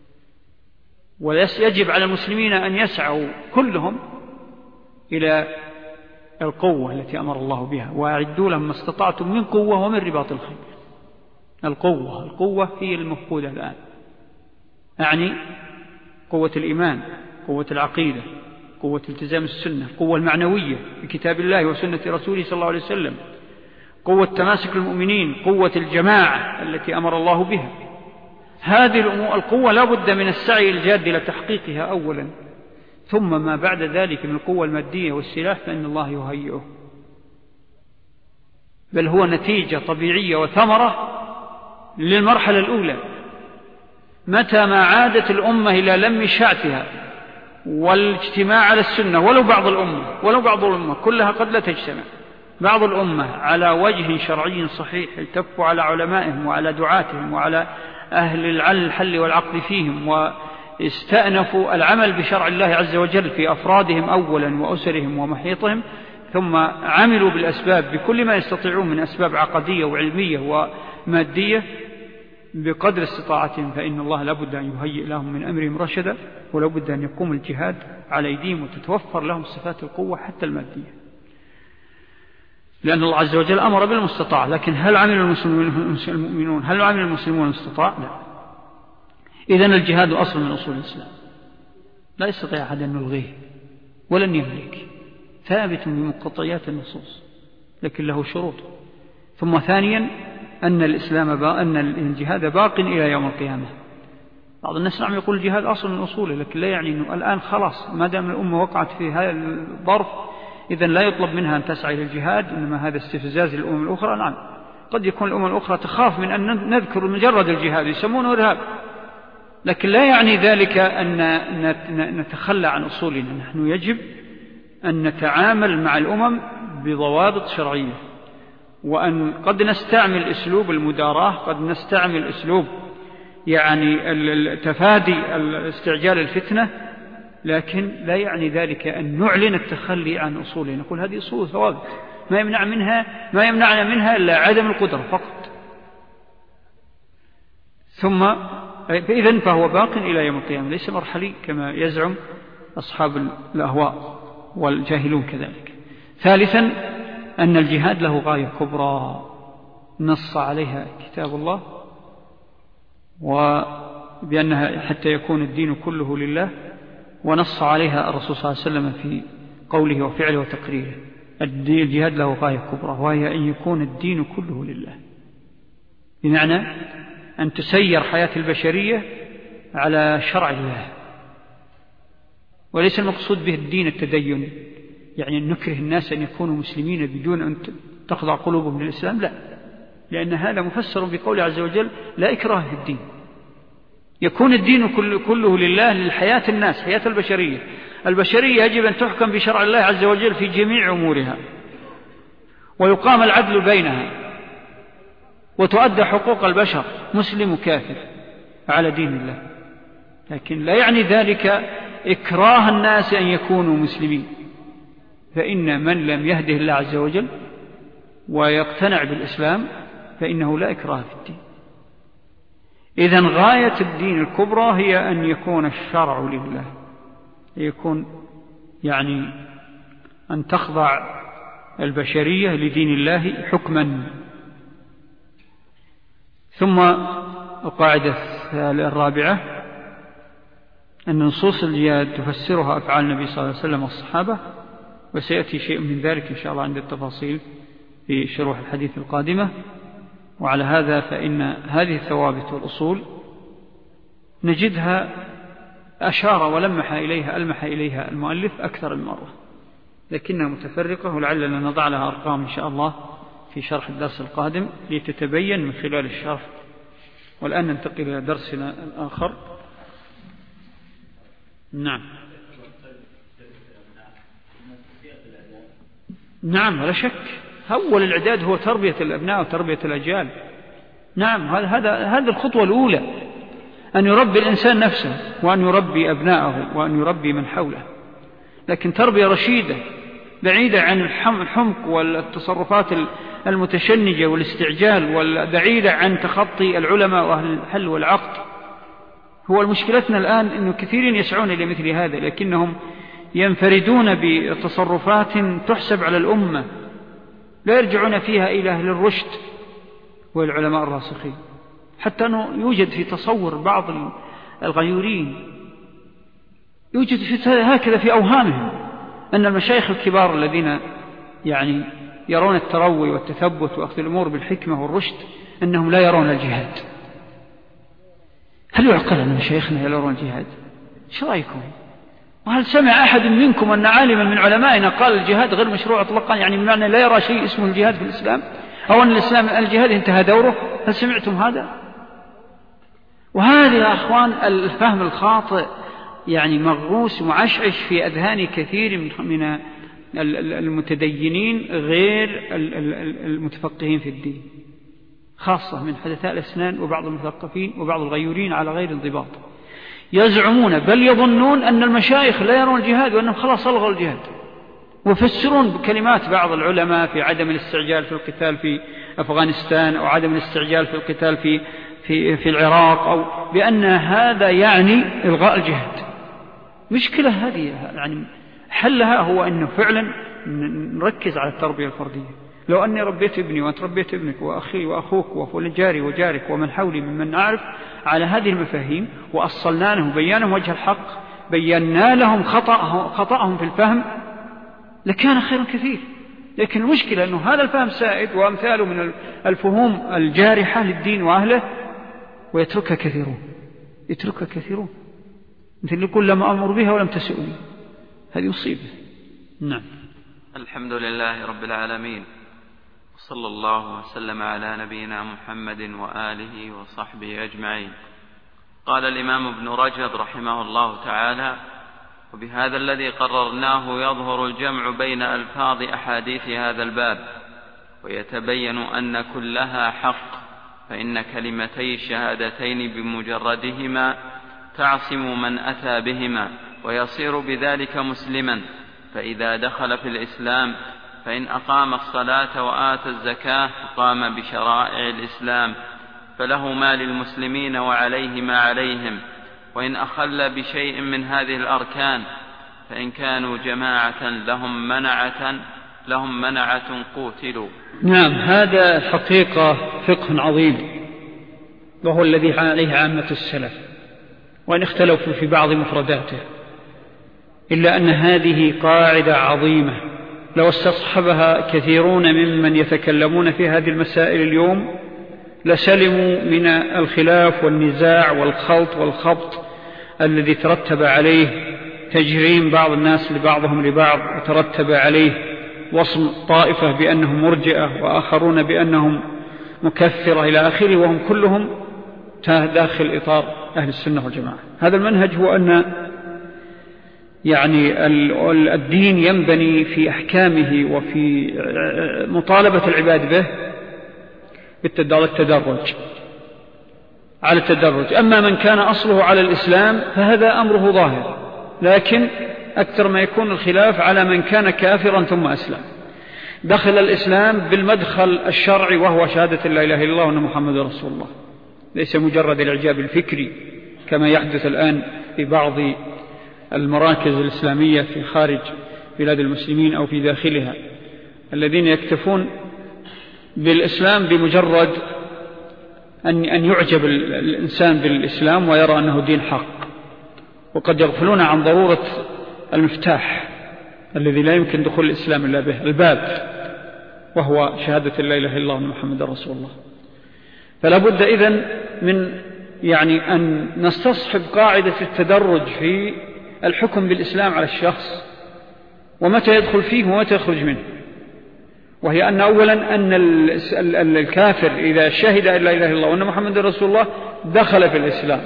ويجب على المسلمين أن يسعوا كلهم إلى القوة التي أمر الله بها، وأعدوا لهم ما استطعتم من قوة ومن رباط الخيل. القوة القوة هي المفقودة الآن، أعني قوة الإيمان، قوة العقيدة، قوة التزام السنة، القوة المعنوية بكتاب الله وسنة رسوله صلى الله عليه وسلم، قوة تماسك المؤمنين، قوة الجماعة التي أمر الله بها. هذه القوة لا بد من السعي الجاد لتحقيقها أولا، ثم ما بعد ذلك من القوة المادية والسلاح فإن الله يهيئه، بل هو نتيجة طبيعية وثمرة للمرحلة الأولى. متى ما عادت الأمة إلى لم شعتها والاجتماع على السنة، ولو بعض الأمة ولو بعض الأمة كلها قد لا تجتمع، بعض الأمة على وجه شرعي صحيح التفوا على علمائهم وعلى دعاتهم وعلى أهل الحل والعقد فيهم، واستأنفوا العمل بشرع الله عز وجل في أفرادهم أولا وأسرهم ومحيطهم، ثم عملوا بالأسباب بكل ما يستطيعون من أسباب عقدية وعلمية ومادية بقدر استطاعتهم، فإن الله لابد أن يهيئ لهم من أمرهم رشدا، ولابد أن يقوم الجهاد على أيديهم وتتوفر لهم صفات القوة حتى المادية، لأن الله عز وجل أمر بالمستطاع. لكن هل عمل المؤمنون هل عمل المسلمون المستطاع؟ لا. إذن الجهاد أصل من أصول الإسلام، لا يستطيع أحد أن يلغيه ولن يملك، ثابت بمقتضيات النصوص، لكن له شروط. ثم ثانيا أن الإسلام با... أن الجهاد باق إلى يوم القيامة. بعض الناس نعم يقول الجهاد أصل من أصوله، لكن لا يعني أنه الآن خلاص ما دام الأمة وقعت في هذا الظرف إذن لا يطلب منها أن تسعى إلى الجهاد، إنما هذا استفزاز للأمم الأخرى. نعم قد يكون الأمم الأخرى تخاف من أن نذكر مجرد الجهاد، يسمونه إرهاب، لكن لا يعني ذلك أن نتخلى عن أصولنا. نحن يجب أن نتعامل مع الأمم بضوابط شرعية، وأن قد نستعمل أسلوب المداراة، قد نستعمل أسلوب يعني التفادي استعجال الفتنة، لكن لا يعني ذلك أن نعلن التخلي عن أصولنا. نقول هذه أصول ثوابت ما يمنع منها ما يمنعنا منها إلا عدم القدرة فقط. ثم إذن فهو باق إلى يوم القيامة، ليس مرحلي كما يزعم أصحاب الأهواء والجاهلون كذلك. ثالثا أن الجهاد له غاية كبرى نص عليها كتاب الله، وبأنها حتى يكون الدين كله لله، ونص عليها الرسول صلى الله عليه وسلم في قوله وفعله وتقريره. الجهاد له غاية كبرى، وهي أن يكون الدين كله لله، بمعنى أن تسير حياة البشرية على شرع الله، وليس المقصود به الدين التدين، يعني أن نكره الناس أن يكونوا مسلمين بدون أن تخضع قلوبهم للإسلام، لا، لأن هذا مفسر بقول عز وجل لا إكراه في الدين. يكون الدين كله لله للحياة الناس، حياة البشرية. البشرية يجب أن تحكم بشرع الله عز وجل في جميع أمورها، ويقام العدل بينها، وتؤدى حقوق البشر مسلم وكافر على دين الله. لكن لا يعني ذلك إكراه الناس أن يكونوا مسلمين، فإن من لم يهده الله عز وجل ويقتنع بالإسلام فإنه لا إكراه في الدين. إذن غاية الدين الكبرى هي أن يكون الشرع لله، يكون يعني أن تخضع البشرية لدين الله حكما. ثم القاعدة الرابعة أن نصوص الجهاد تفسرها أفعال النبي صلى الله عليه وسلم والصحابة، وسيأتي شيء من ذلك إن شاء الله عند التفاصيل في شروح الحديث القادمة. وعلى هذا فإن هذه الثوابت والأصول نجدها أشار ولمح إليها ألمح إليها المؤلف أكثر من مرة، لكنها متفرقة، ولعلنا نضع لها أرقام إن شاء الله في شرح الدرس القادم لتتبين من خلال الشرح. والآن ننتقل إلى درسنا الآخر. نعم نعم ولا شك، أول الإعداد هو تربية الأبناء وتربية الأجيال. نعم، هذا هذه الخطوة الأولى، أن يربي الإنسان نفسه وأن يربي أبناءه وأن يربي من حوله، لكن تربية رشيدة بعيدة عن الحمق والتصرفات المتشنجة والاستعجال، وبعيدة عن تخطي العلماء وأهل الحل والعقد. هو المشكلتنا الآن أنه كثيرين يسعون إلى مثل هذا، لكنهم ينفردون بتصرفات تحسب على الأمة، لا يرجعون فيها إلى أهل الرشد والعلماء الراسخين. حتى أنه يوجد في تصور بعض الغيورين، يوجد في هكذا في أوهامهم أن المشايخ الكبار الذين يعني يرون التروي والتثبت وأخذ الأمور بالحكمة والرشد أنهم لا يرون الجهاد. هل يعقل أن مشايخنا يرون الجهاد؟ شو رأيكم؟ وهل سمع أحد منكم أن عالما من علمائنا قال الجهاد غير مشروع أطلقا، يعني بمعنى لا يرى شيء اسمه الجهاد في الإسلام، أو أن الإسلام الجهاد انتهى دوره؟ هل سمعتم هذا؟ وهذا يا أخوان الفهم الخاطئ يعني مغروس ومعشعش في أذهان كثير من المتدينين غير المتفقهين في الدين، خاصة من حدثاء الأسنان وبعض المثقفين وبعض الغيورين على غير انضباط. يزعمون بل يظنون أن المشايخ لا يرون الجهاد وأنهم خلاص ألغوا الجهاد، ويفسرون بكلمات بعض العلماء في عدم الاستعجال في القتال في أفغانستان، أو عدم الاستعجال في القتال في في في العراق، أو بأن هذا يعني إلغاء الجهاد. مشكلة هذه، يعني حلها هو أنه فعلا نركز على التربية الفردية. لو أني ربيت ابني وأنت ربيت ابنك وأخي وأخوك وفلجاري وجارك ومن حولي ممن نعرف على هذه المفاهيم، وأصلنا لهم وبيانهم وجه الحق، بينا لهم خطأهم, خطأهم في الفهم، لكان خيرا كثير. لكن المشكلة أنه هذا الفهم سائد وأمثاله من الفهوم الجارحة للدين وأهله، ويتركها كثيرون يتركها كثيرون مثل يقول لم أمر بها ولم تسؤني، هذه مصيبة. نعم. الحمد لله رب العالمين، وصلى الله وسلم على نبينا محمد وآله وصحبه أجمعين. قال الإمام ابن رجب رحمه الله تعالى: وبهذا الذي قررناه يظهر الجمع بين ألفاظ أحاديث هذا الباب، ويتبين أن كلها حق، فإن كلمتي الشهادتين بمجردهما تعصم من أتى بهما، ويصير بذلك مسلما. فإذا دخل في الإسلام فإن أقام الصلاة وآتى الزكاة قام بشرائع الإسلام، فله ما للمسلمين وعليه ما عليهم. وإن أخل بشيء من هذه الأركان فإن كانوا جماعة لهم منعة لهم منعة قوتلوا. نعم، هذا حقيقة فقه عظيم، وهو الذي عليه عامة السلف، وإن اختلفوا في بعض مفرداته، إلا أن هذه قاعدة عظيمة لو استصحبها كثيرون ممن يتكلمون في هذه المسائل اليوم لسلموا من الخلاف والنزاع والخلط والخبط الذي ترتب عليه تجريم بعض الناس لبعضهم لبعض، وترتب عليه وصم طائفة بأنهم مرجئة وآخرون بأنهم مكفرة إلى آخره، وهم كلهم داخل إطار أهل السنة والجماعة. هذا المنهج هو أن يعني الدين ينبني في أحكامه وفي مطالبة العباد به بالتدرج على التدرج. أما من كان أصله على الإسلام فهذا أمره ظاهر، لكن أكثر ما يكون الخلاف على من كان كافرا ثم أسلم. دخل الإسلام بالمدخل الشرعي وهو شهادة لا إله إلا الله وأن محمد رسول الله، ليس مجرد الإعجاب الفكري كما يحدث الآن في بعض المراكز الإسلامية في خارج بلاد المسلمين أو في داخلها، الذين يكتفون بالإسلام بمجرد أن أن يعجب الإنسان بالإسلام ويرى أنه دين حق، وقد يغفلون عن ضرورة المفتاح الذي لا يمكن دخول الإسلام إلا به، الباب، وهو شهادة لا إله إلا الله وأن محمد رسول الله. فلا بد إذن من يعني أن نستصحب قاعدة التدرج في الحكم بالإسلام على الشخص، ومتى يدخل فيه ومتى يخرج منه. وهي أن أولا أن الكافر إذا شهد أن لا إله إلا الله وأن محمد رسول الله دخل في الإسلام،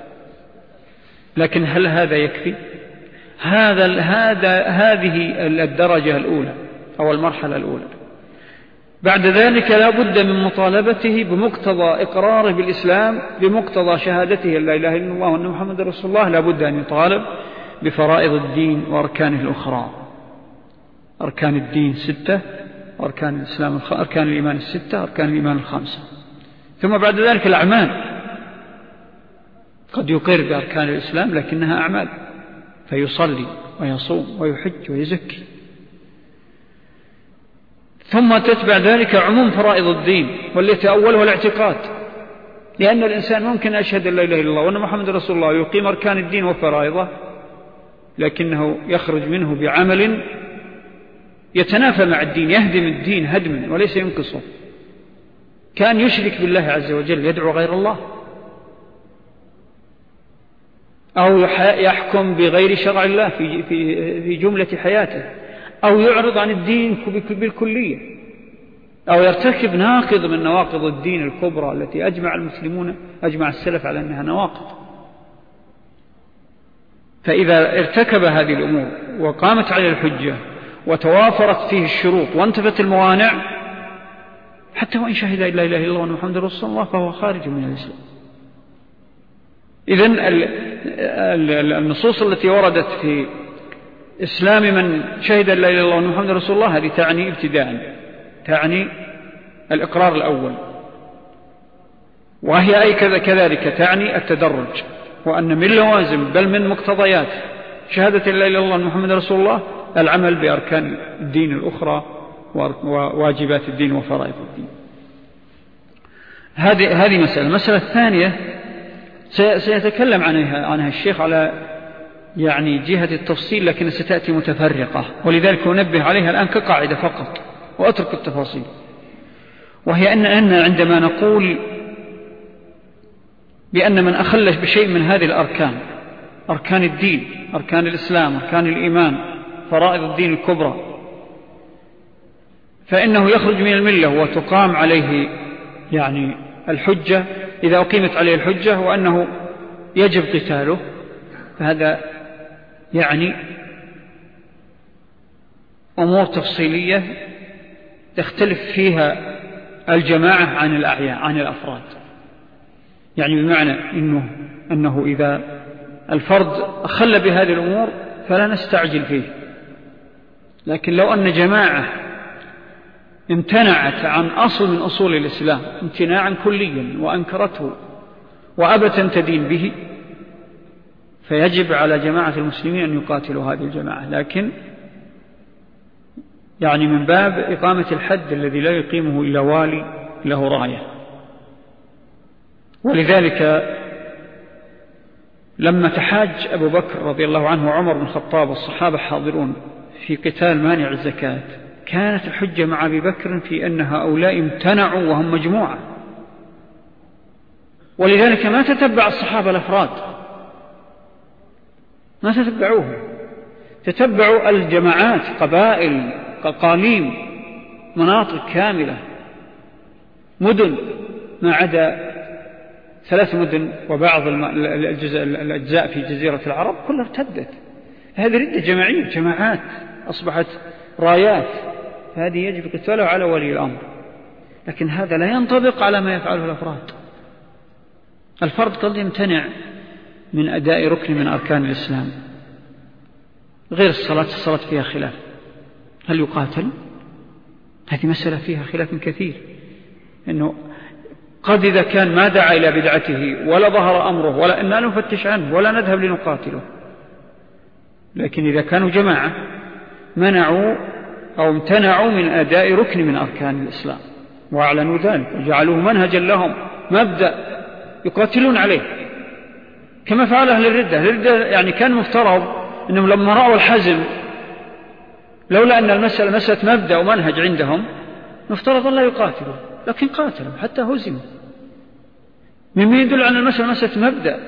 لكن هل هذا يكفي؟ هذا هذا هذه الدرجة الأولى. أو المرحلة الأولى. بعد ذلك لا بد من مطالبته بمقتضى إقراره بالإسلام، بمقتضى شهادته لا إله إلا الله وأن محمد رسول الله، لا بد أن يطالب بفرائض الدين وأركانه الأخرى. أركان الدين ستة، أركان الإسلام أركان الإيمان الستة، أركان الإيمان الخمسة. ثم بعد ذلك الأعمال، قد يقر بأركان الإسلام لكنها أعمال، فيصلي ويصوم ويحج ويزكي. ثم تتبع ذلك عموم فرائض الدين، والتي أولها الاعتقاد، لأن الإنسان ممكن أشهد أن لا إله إلا الله وأن محمد رسول الله يقيم أركان الدين وفرائضه، لكنه يخرج منه بعمل يتنافى مع الدين، يهدم الدين هدما وليس ينقصه، كان يشرك بالله عز وجل، يدعو غير الله، أو يحكم بغير شرع الله في في جملة حياته، أو يعرض عن الدين بالكلية، أو يرتكب ناقض من نواقض الدين الكبرى التي أجمع المسلمون أجمع السلف على أنها نواقض. فإذا ارتكب هذه الأمور وقامت عليه الحجة وتوافرت فيه الشروط وانتفت الموانع، حتى وإن شهد لا إله إلا الله وأن محمد رسول الله فهو خارج من الإسلام. إذن النصوص التي وردت في إسلام من شهد لا إله إلا الله وأن محمد رسول الله هذه تعني ابتداء، تعني الإقرار الأول، وهي أي كذلك تعني التدرج، وأن من لوازم بل من مقتضيات شهادة لا إله إلا الله وأن محمد رسول الله العمل بأركان الدين الأخرى وواجبات الدين وفرائض الدين. هذه هذه مسألة. المسألة الثانية سيتكلم عنها عنها الشيخ على يعني جهة التفصيل، لكن ستأتي متفرقة، ولذلك أنبه عليها الآن كقاعدة فقط وأترك التفاصيل. وهي أن أن عندما نقول بأن من أخلش بشيء من هذه الأركان، أركان الدين، أركان الإسلام، أركان الإيمان، فرائض الدين الكبرى، فإنه يخرج من الملة وتقام عليه يعني الحجة إذا أقيمت عليه الحجة، وأنه يجب قتاله. فهذا يعني أمور تفصيلية تختلف فيها الجماعة عن الأعيان عن الأفراد. يعني بمعنى إنه أنه إذا الفرد أخل بهذه الأمور فلا نستعجل فيه، لكن لو أن جماعة امتنعت عن أصل من أصول الإسلام امتناعا كليا وأنكرته وأبت أن تدين به، فيجب على جماعة المسلمين أن يقاتلوا هذه الجماعة، لكن يعني من باب إقامة الحد الذي لا يقيمه إلا والي له راية. ولذلك لما تحاج أبو بكر رضي الله عنه وعمر بن الخطاب والصحابة حاضرون في قتال مانع الزكاة، كانت الحجة مع أبي بكر في أن هؤلاء امتنعوا وهم مجموعة، ولذلك ما تتبع الصحابة الأفراد، ما تتبعوهم، تتبعوا الجماعات، قبائل، قليم، مناطق كاملة، مدن، ما عدا ثلاث مدن وبعض الأجزاء في جزيرة العرب كلها ارتدت. هذه ردة جماعية، جماعات أصبحت رايات، فهذه يجب قتالها على ولي الأمر. لكن هذا لا ينطبق على ما يفعله الأفراد. الفرد قد يمتنع من أداء ركن من أركان الإسلام، غير الصلاة، الصلاة فيها خلاف، هل يقاتل؟ هذه مسألة فيها خلاف كثير، إنه قد إذا كان ما دعا إلى بدعته ولا ظهر أمره ولا إننا نفتش عنه ولا نذهب لنقاتله، لكن إذا كانوا جماعة منعوا أو امتنعوا من أداء ركن من أركان الإسلام وأعلنوا ذلك وجعلوه منهجا لهم، مبدأ يقاتلون عليه، كما فعل أهل الردة. الردة يعني كان مفترض أنهم لما رأوا الحزم، لولا أن المسألة مسألة مبدأ ومنهج عندهم، مفترض لا يقاتلوا، لكن قاتلوا حتى هزموا، مما يدل على المسألة مسألة مبدأ.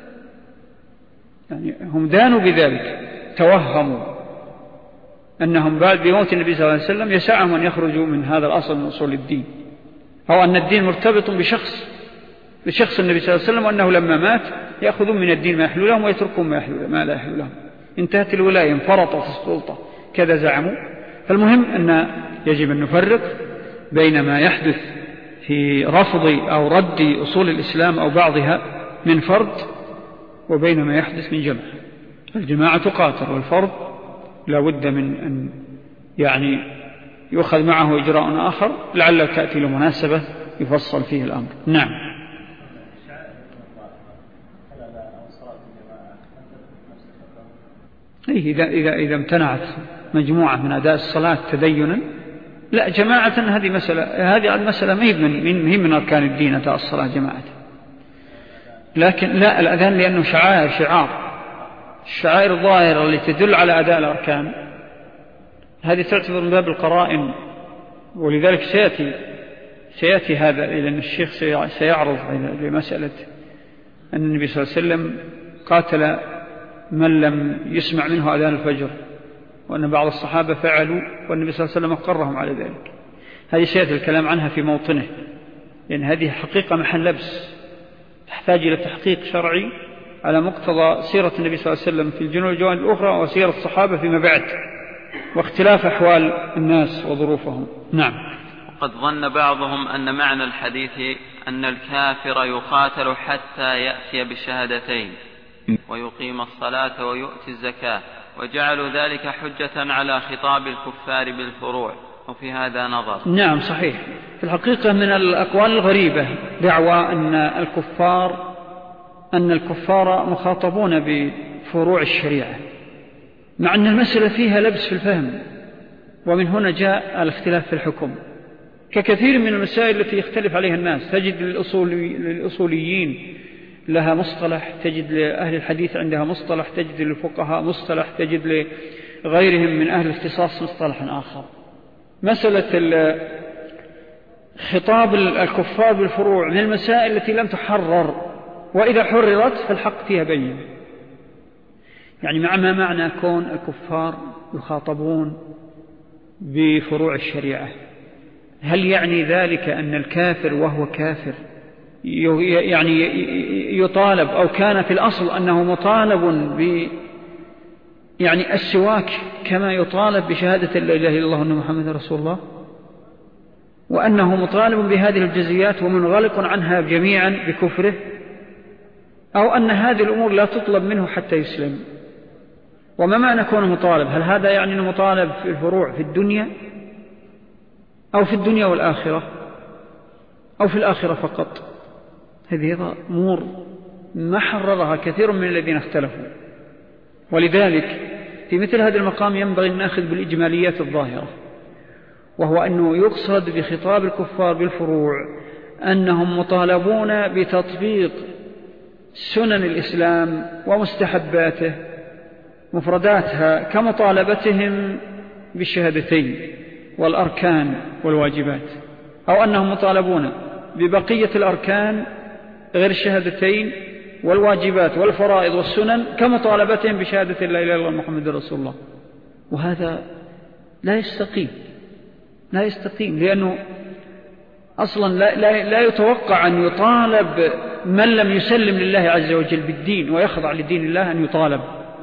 يعني هم دانوا بذلك، توهموا أنهم بعد بموت النبي صلى الله عليه وسلم يسعهم أن يخرجوا من هذا الأصل من أصول الدين، أو أن الدين مرتبط بشخص بشخص النبي صلى الله عليه وسلم، وأنه لما مات يأخذون من الدين ما يحلو لهم ويتركون ما, يحلو ما لا يحلو لهم. انتهت الولاية، انفرطت السلطة، كذا زعموا. فالمهم أن يجب أن نفرق بين ما يحدث في رفض أو رد أصول الإسلام أو بعضها من فرد وبين ما يحدث من جمع. الجماعة تقاتل، والفرد لا بد من أن يعني يؤخذ معه إجراء آخر لعل تأتي لمناسبة يفصل فيه الأمر. نعم. إيه إذا, إذا, إذا امتنعت مجموعة من أداء الصلاة تدينا، لا جماعة هذه مسألة، هذه المسألة ما هي من, من, من أركان الدين أداء الصلاة جماعة، لكن لا الأذان لأنه شعائر شعار الشعائر الظاهرة التي تدل على أداء الأركان هذه تعتبر من باب القرائن. ولذلك سيأتي سيأتي هذا، لأن الشيخ سيعرض لمسألة أن النبي صلى الله عليه وسلم قاتل من لم يسمع منه أذان الفجر، وأن بعض الصحابة فعلوا والنبي صلى الله عليه وسلم أقرهم على ذلك. هذه سيأتي الكلام عنها في موطنه، لأن هذه حقيقة محل لبس تحتاج إلى تحقيق شرعي على مقتضى سيرة النبي صلى الله عليه وسلم في الجنوب الجوانب الأخرى وسيرة الصحابة فيما بعد واختلاف أحوال الناس وظروفهم. نعم. وقد ظن بعضهم أن معنى الحديث أن الكافر يقاتل حتى يأتي بالشهادتين ويقيم الصلاة ويؤتي الزكاة، وجعلوا ذلك حجة على خطاب الكفار بالفروع، وفي هذا نظر. نعم صحيح. في الحقيقة من الأقوال الغريبة دعوى أن الكفار أن الكفار مخاطبون بفروع الشريعة، مع أن المسألة فيها لبس في الفهم، ومن هنا جاء الاختلاف في الحكم ككثير من المسائل التي يختلف عليها الناس. تجد للأصوليين لها مصطلح، تجد لأهل الحديث عندها مصطلح، تجد للفقهاء مصطلح، تجد لغيرهم من أهل الاختصاص مصطلح آخر. مسألة خطاب الكفار بالفروع من المسائل التي لم تحرر، وإذا حررت فالحق فيها بين. يعني مع ما معنى كون الكفار يخاطبون بفروع الشريعة، هل يعني ذلك أن الكافر وهو كافر يعني يطالب أو كان في الأصل أنه مطالب ب يعني السواك كما يطالب بشهادة لا إله إلا الله وأن محمد رسول الله، وأنه مطالب بهذه الجزئيات ومنغلق عنها جميعا بكفره، أو أن هذه الأمور لا تطلب منه حتى يسلم؟ وما معنى كونه مطالب؟ هل هذا يعني أنه مطالب في الفروع في الدنيا أو في الدنيا والآخرة أو في الآخرة فقط؟ هذه أمور ما حررها كثير من الذين اختلفوا. ولذلك في مثل هذا المقام ينبغي أن نأخذ بالإجماليات الظاهرة، وهو أنه يقصد بخطاب الكفار بالفروع أنهم مطالبون بتطبيق سنن الإسلام ومستحباته مفرداتها كمطالبتهم بالشهادتين والأركان والواجبات، أو أنهم مطالبون ببقية الأركان غير الشهادتين والواجبات والفرائض والسنن كمطالبتهم بشهادة لا إله إلا الله محمد رسول الله. وهذا لا يستقيم لا يستقيم لأنه أصلا لا, لا, لا يتوقع أن يطالب من لم يسلم لله عز وجل بالدين ويخضع لدين الله أن يطالب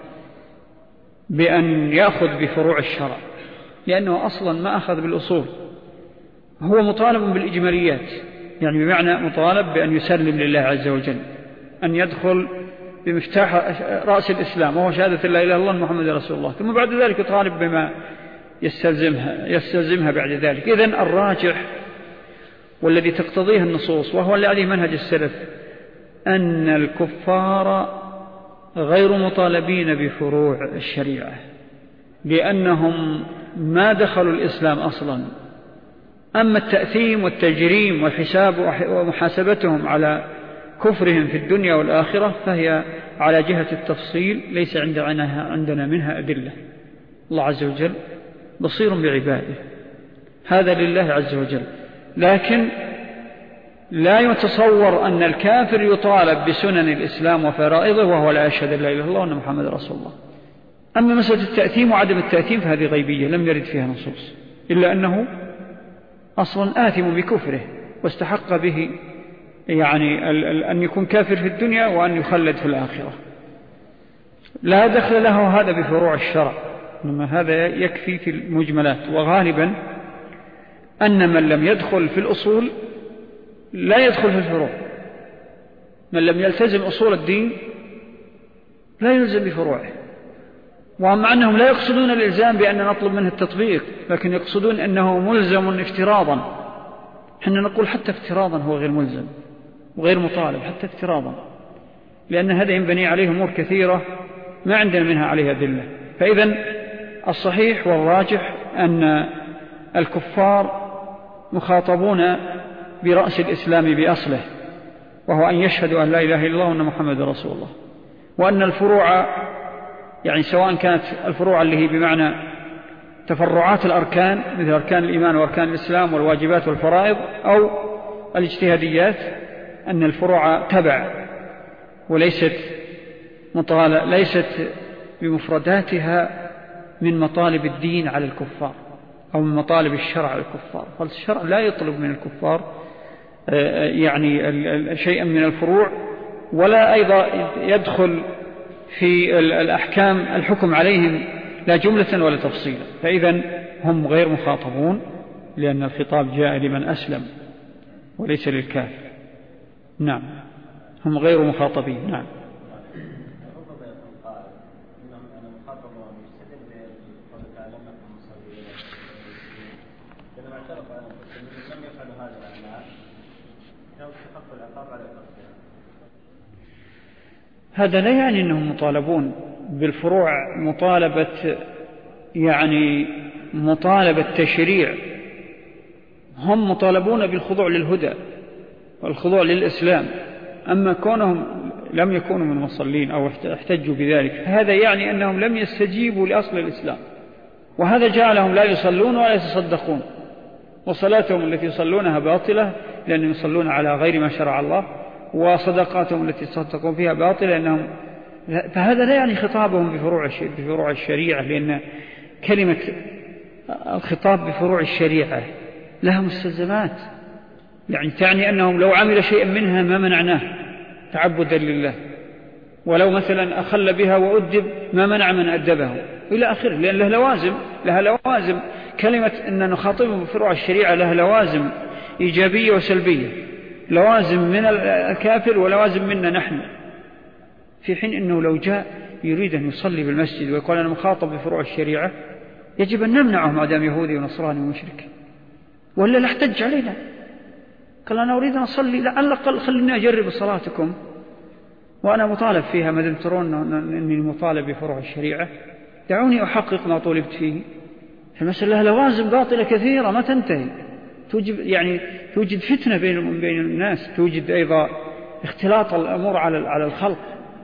بأن يأخذ بفروع الشرع، لأنه أصلا ما أخذ بالأصول، هو مطالب بالإجماليات، يعني بمعنى مطالب بأن يسلم لله عز وجل، أن يدخل بمفتاح رأس الإسلام وهو شهادة لا إله إلا الله محمد رسول الله، ثم بعد ذلك يطالب بما يستلزمها, يستلزمها بعد ذلك. إذن الراجح والذي تقتضيه النصوص وهو الذي منهج السلف أن الكفار غير مطالبين بفروع الشريعة، لأنهم ما دخلوا الإسلام أصلا. أما التأثيم والتجريم والحساب ومحاسبتهم على كفرهم في الدنيا والآخرة فهي على جهة التفصيل ليس عندنا منها أدلة. الله عز وجل بصير بعباده، هذا لله عز وجل، لكن لا يتصور أن الكافر يطالب بسنن الإسلام وفرائضه وهو لا يشهد لا إله إلا الله وأن محمد رسول الله. أما مسألة التأثيم وعدم التأثيم فهذه غيبية لم يرد فيها نصوص، إلا أنه أصلا آثم بكفره واستحق به يعني أن يكون كافر في الدنيا وأن يخلد في الآخرة. لا دخل له هذا بفروع الشرع، إنما هذا يكفي في المجملات. وغالبا أن من لم يدخل في الأصول لا يدخل في الفروع، من لم يلتزم أصول الدين لا يلزم بفروعه. ومع أنهم لا يقصدون الإلزام بأن نطلب منه التطبيق، لكن يقصدون أنه ملزم افتراضا. حنا نقول حتى افتراضا هو غير ملزم وغير مطالب، حتى افتراضا، لأن هذا ينبني عليه أمور كثيرة ما عندنا منها عليها أدلة. فإذن الصحيح والراجح أن الكفار مخاطبون برأس الإسلام بأصله، وهو أن يشهدوا أن لا إله إلا الله وأن محمد رسول الله، وأن الفروع يعني سواء كانت الفروع اللي هي بمعنى تفرعات الأركان مثل أركان الإيمان وأركان الإسلام والواجبات والفرائض، أو الاجتهاديات، أن الفروع تبع وليست مطالب، ليست بمفرداتها من مطالب الدين على الكفار أو من مطالب الشرع على الكفار. فالشرع لا يطلب من الكفار يعني شيئا من الفروع، ولا أيضا يدخل في الأحكام الحكم عليهم لا جملة ولا تفصيلا. فإذا هم غير مخاطبون، لأن الخطاب جاء لمن أسلم وليس للكافر. نعم، هم غير مخاطبين. نعم. هذا لا يعني أنهم مطالبون بالفروع مطالبة يعني مطالبة تشريع، هم مطالبون بالخضوع للهدى والخضوع للإسلام. أما كونهم لم يكونوا من المصلين أو احتجوا بذلك فهذا يعني أنهم لم يستجيبوا لأصل الإسلام، وهذا جعلهم لا يصلون ولا يتصدقون، وصلاتهم التي يصلونها باطلة لأنهم يصلون على غير ما شرع الله، وصدقاتهم التي يصدقون فيها باطلة لأنهم. فهذا لا يعني خطابهم بفروع بفروع الشريعة، لأن كلمة الخطاب بفروع الشريعة لها مستلزمات، يعني تعني أنهم لو عمل شيئا منها ما منعناه تعبدا لله، ولو مثلا أخل بها وأدب ما منع من أدبه إلى آخره، لأن لها لوازم لها لوازم كلمة أن نخاطبهم بفروع الشريعة لها لوازم إيجابية وسلبية، لوازم من الكافر ولوازم منا نحن. في حين أنه لو جاء يريد أن يصلي بالمسجد ويقول أنا مخاطب بفروع الشريعة يجب أن نمنعه ما دام يهودي ونصراني ومشرك، ولا لا احتج علينا. قال أنا أريد أن أصلي، لعل الأقل خليني أجرب صلاتكم وأنا مطالب فيها ما دام ترون أني مطالب بفروع الشريعة، دعوني أحقق ما طولبت فيه. فالمسألة لها لوازم باطلة كثيرة ما تنتهي، توجد يعني توجد فتنة بين بين الناس، توجد أيضا اختلاط الأمور على على الخلق.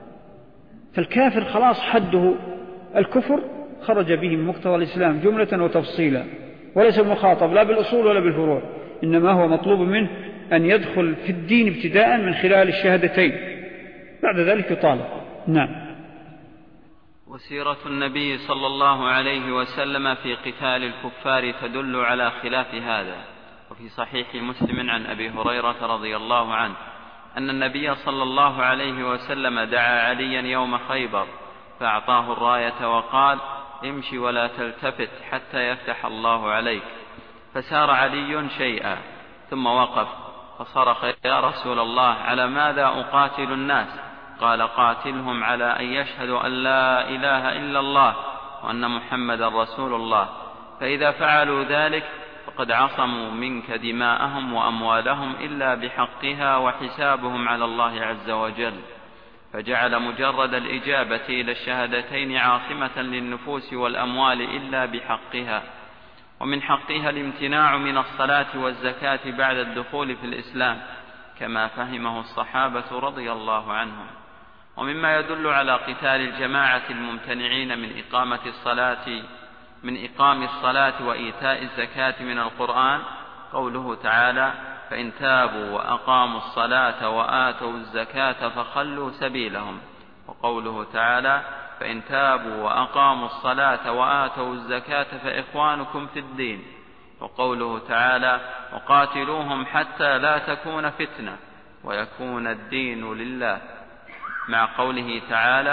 فالكافر خلاص حده الكفر، خرج به من مقتضى الإسلام جملة وتفصيلا، وليس مخاطب لا بالأصول ولا بالفروع، إنما هو مطلوب منه أن يدخل في الدين ابتداء من خلال الشهادتين، بعد ذلك يطالب. نعم. وسيرة النبي صلى الله عليه وسلم في قتال الكفار تدل على خلاف هذا. وفي صحيح مسلم عن أبي هريرة رضي الله عنه أن النبي صلى الله عليه وسلم دعا عليا يوم خيبر فأعطاه الراية وقال امشي ولا تلتفت حتى يفتح الله عليك، فسار علي شيئا ثم وقف فصرخ يا رسول الله على ماذا أقاتل الناس؟ قال قاتلهم على أن يشهدوا أن لا إله إلا الله وأن محمد رسول الله، فإذا فعلوا ذلك فقد عصموا منك دماءهم وأموالهم إلا بحقها وحسابهم على الله عز وجل. فجعل مجرد الإجابة إلى الشهادتين عاصمة للنفوس والأموال إلا بحقها، ومن حقها الامتناع من الصلاة والزكاة بعد الدخول في الإسلام كما فهمه الصحابة رضي الله عنهم. ومما يدل على قتال الجماعة الممتنعين من إقامة الصلاة من إقام الصلاة وإيتاء الزكاة من القرآن قوله تعالى فإن تابوا وأقاموا الصلاة وآتوا الزكاة فخلوا سبيلهم، وقوله تعالى فإن تابوا وأقاموا الصلاة وآتوا الزكاة فإخوانكم في الدين، وقوله تعالى وقاتلوهم حتى لا تكون فتنة ويكون الدين لله، مع قوله تعالى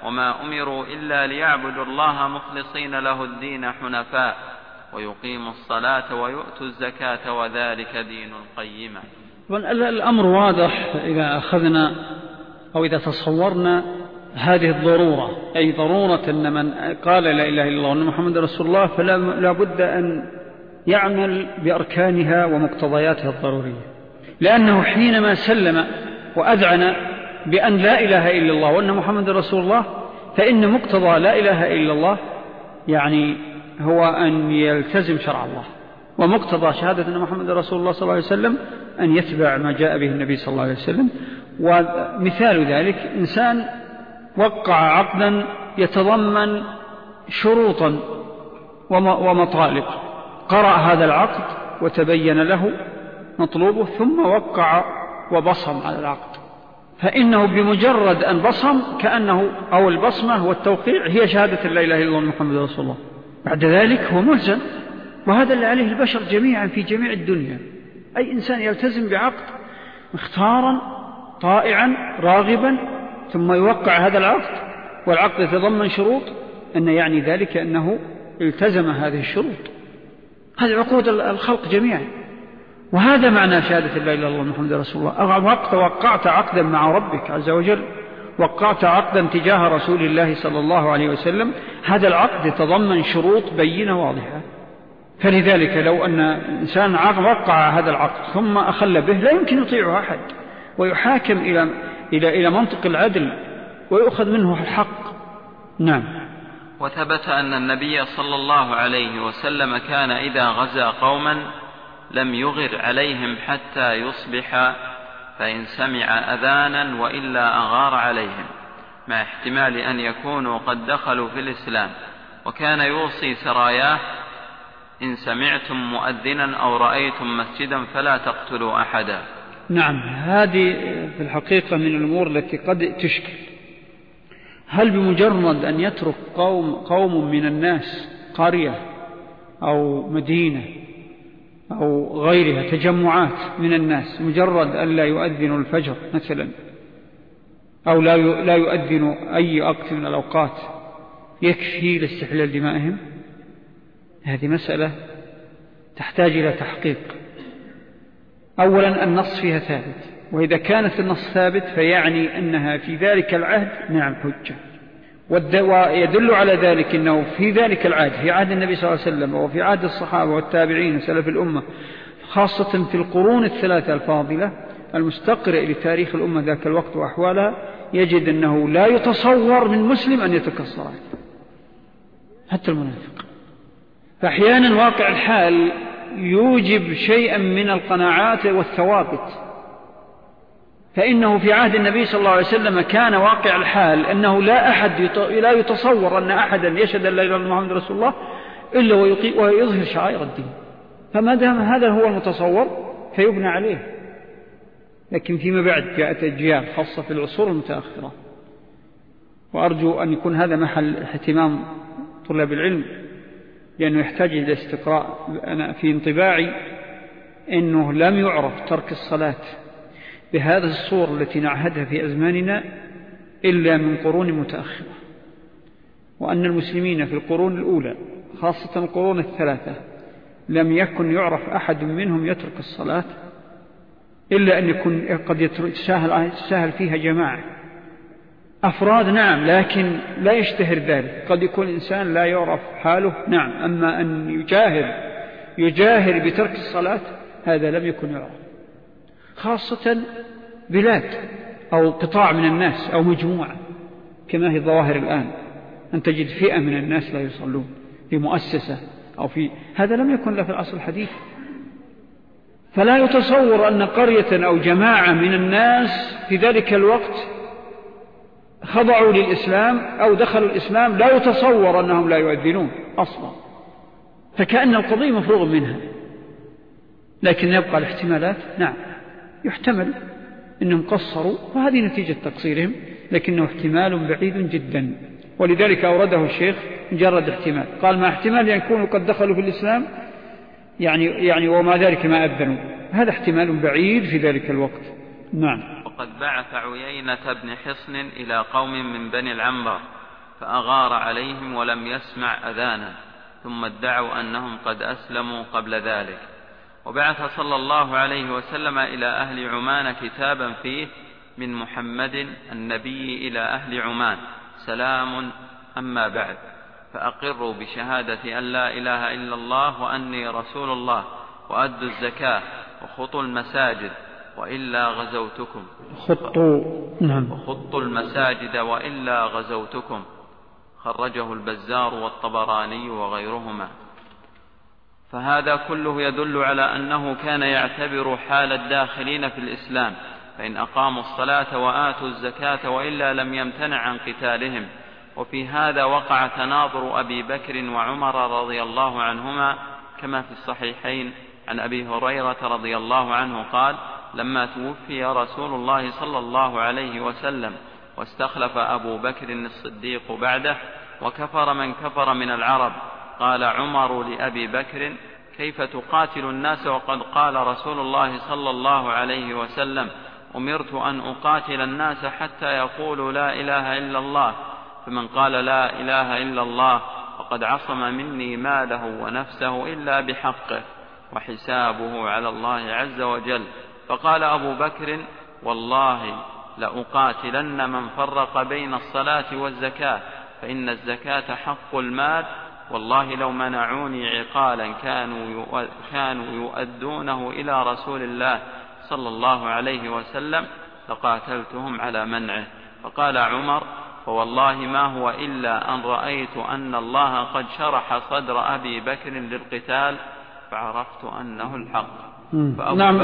وما أمروا إلا ليعبدوا الله مخلصين له الدين حنفاء ويقيموا الصلاة ويؤتوا الزكاة وذلك دين القيمة. الأمر واضح إذا أخذنا أو إذا تصورنا هذه الضرورة، أي ضرورة أن من قال لا إله إلا الله وأن محمد رسول الله فلا بد أن يعمل بأركانها ومقتضياتها الضرورية، لأنه حينما سلم وأذعن بأن لا إله إلا الله وأن محمد رسول الله فإن مقتضى لا إله إلا الله يعني هو أن يلتزم شرع الله، ومقتضى شهادة أن محمد رسول الله صلى الله عليه وسلم أن يتبع ما جاء به النبي صلى الله عليه وسلم. ومثال ذلك إنسان وقع عقدا يتضمن شروطا ومطالب، قرأ هذا العقد وتبين له مطلوبه ثم وقع وبصم على العقد، فإنه بمجرد أن بصم كأنه أو البصمة والتوقيع هي شهادة لا إله إلا الله محمد رسول الله، بعد ذلك هو ملزم. وهذا اللي عليه البشر جميعا في جميع الدنيا، أي إنسان يلتزم بعقد مختارا طائعا راغبا ثم يوقع هذا العقد والعقد يتضمن شروط أن يعني ذلك أنه التزم هذه الشروط. هذه عقود الخلق جميعا، وهذا معنى شهادة لا إله إلا الله محمد رسول الله. وقت وقعت عقدا مع ربك عز وجل، وقعت عقدا تجاه رسول الله صلى الله عليه وسلم، هذا العقد يتضمن شروط بينة واضحة. فلذلك لو أن إنسان وقع هذا العقد ثم أخل به لا يمكن يطيعه أحد، ويحاكم إلى إلى إلى منطق العدل ويؤخذ منه الحق. نعم. وثبت أن النبي صلى الله عليه وسلم كان إذا غزا قوما لم يغر عليهم حتى يصبح، فإن سمع أذانا وإلا أغار عليهم، مع احتمال أن يكونوا قد دخلوا في الإسلام. وكان يوصي سراياه: إن سمعتم مؤذنا أو رأيتم مسجدا فلا تقتلوا أحدا. نعم، هذه في الحقيقة من الأمور التي قد تشكل. هل بمجرد أن يترك قوم, قوم من الناس قرية أو مدينة أو غيرها تجمعات من الناس مجرد أن لا يؤذنوا الفجر مثلا أو لا يؤذنوا أي وقت من الأوقات يكفي لاستحلال دمائهم؟ هذه مسألة تحتاج إلى تحقيق. أولا النص فيها ثابت، وإذا كانت النص ثابت فيعني أنها في ذلك العهد نعم حجة، ويدل على ذلك أنه في ذلك العهد في عهد النبي صلى الله عليه وسلم وفي عهد الصحابة والتابعين وسلف الأمة، خاصة في القرون الثلاثة الفاضلة المستقرئ لتاريخ الأمة ذاك الوقت وأحوالها، يجد أنه لا يتصور من مسلم أن يترك الصلاة حتى المنافق. فأحيانا واقع الحال يوجب شيئا من القناعات والثوابت، فإنه في عهد النبي صلى الله عليه وسلم كان واقع الحال أنه لا أحد لا يتصور أن أحدا يشهد أن لا إله إلا الله محمد رسول الله إلا ويظهر شعائر الدين، فما دام هذا هو المتصور فيبنى عليه. لكن فيما بعد جاءت أجيال خاصة في العصور المتأخرة، وأرجو أن يكون هذا محل اهتمام طلاب العلم، لأنه يحتاج إلى استقراء. أنا في انطباعي أنه لم يعرف ترك الصلاة بهذه الصور التي نعهدها في أزماننا إلا من قرون متأخرة، وأن المسلمين في القرون الأولى خاصة القرون الثلاثة لم يكن يعرف أحد منهم يترك الصلاة إلا أن يكون قد يتساهل فيها جماعة أفراد، نعم، لكن لا يشتهر ذلك. قد يكون إنسان لا يعرف حاله، نعم، أما أن يجاهر يجاهر بترك الصلاة هذا لم يكن يعرف، خاصة بلاد أو قطاع من الناس أو مجموعة كما هي الظواهر الآن، أن تجد فئة من الناس لا يصلون في مؤسسة أو في هذا لم يكن له في العصر الحديث. فلا يتصور أن قرية أو جماعة من الناس في ذلك الوقت خضعوا للإسلام أو دخلوا الإسلام لا يتصور أنهم لا يؤذنون أصلا، فكأن القضية مفروغ منها. لكن يبقى الاحتمالات، نعم، يحتمل أنهم قصروا وهذه نتيجة تقصيرهم، لكنه احتمال بعيد جدا، ولذلك أورده الشيخ مجرد احتمال، قال ما احتمال أن يكونوا قد دخلوا في الإسلام يعني, يعني وما ذلك ما أذنوا، هذا احتمال بعيد في ذلك الوقت. نعم. وقد بعث عيينة بن حصن إلى قوم من بني العنبر فأغار عليهم ولم يسمع أذانا، ثم ادعوا أنهم قد أسلموا قبل ذلك. وبعث صلى الله عليه وسلم إلى أهل عمان كتابا فيه: من محمد النبي إلى أهل عمان سلام، أما بعد، فأقروا بشهادة أن لا إله إلا الله وأني رسول الله، وأدوا الزكاة، وخطوا المساجد وإلا غزوتكم خطوا نعم وخطوا المساجد وإلا غزوتكم. خرجه البزار والطبراني وغيرهما. فهذا كله يدل على أنه كان يعتبر حال الداخلين في الإسلام، فإن أقاموا الصلاة وآتوا الزكاة وإلا لم يمتنع عن قتالهم. وفي هذا وقع تناظر أبي بكر وعمر رضي الله عنهما، كما في الصحيحين عن أبي هريرة رضي الله عنه قال: لما توفي رسول الله صلى الله عليه وسلم واستخلف أبو بكر الصديق بعده وكفر من كفر من العرب، قال عمر لأبي بكر: كيف تقاتل الناس وقد قال رسول الله صلى الله عليه وسلم: أمرت أن أقاتل الناس حتى يقولوا لا إله إلا الله، فمن قال لا إله إلا الله فقد عصم مني ماله ونفسه إلا بحقه، وحسابه على الله عز وجل. فقال أبو بكر: والله لأقاتلن من فرق بين الصلاة والزكاة، فإن الزكاة حق المال، والله لو منعوني عقالا كانوا كانوا يؤدونه إلى رسول الله صلى الله عليه وسلم لقاتلتهم على منعه. فقال عمر: فوالله ما هو إلا أن رأيت أن الله قد شرح صدر أبي بكر للقتال فعرفت أنه الحق. نعم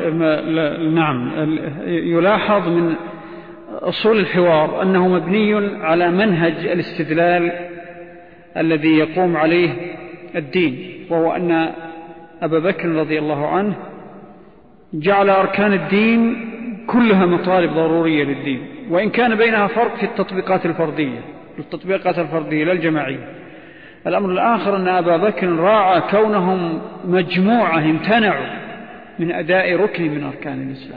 نعم يلاحظ من أصول الحوار أنه مبني على منهج الاستدلال الذي يقوم عليه الدين، وهو أن أبا بكر رضي الله عنه جعل أركان الدين كلها مطالب ضرورية للدين، وإن كان بينها فرق في التطبيقات الفردية التطبيقات الفردية لا الجماعية. الأمر الآخر أن أبا بكر راعى كونهم مجموعة امتنعوا من أداء ركن من أركان الإسلام.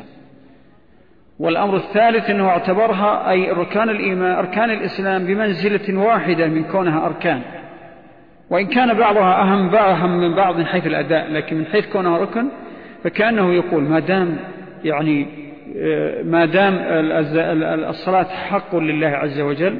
والأمر الثالث أنه اعتبرها أي أركان الإيمان أركان الإسلام بمنزلة واحدة من كونها أركان، وإن كان بعضها أهم بعضهم من بعض من حيث الأداء، لكن من حيث كونها ركن فكأنه يقول ما دام يعني ما دام الصلاة حق لله عز وجل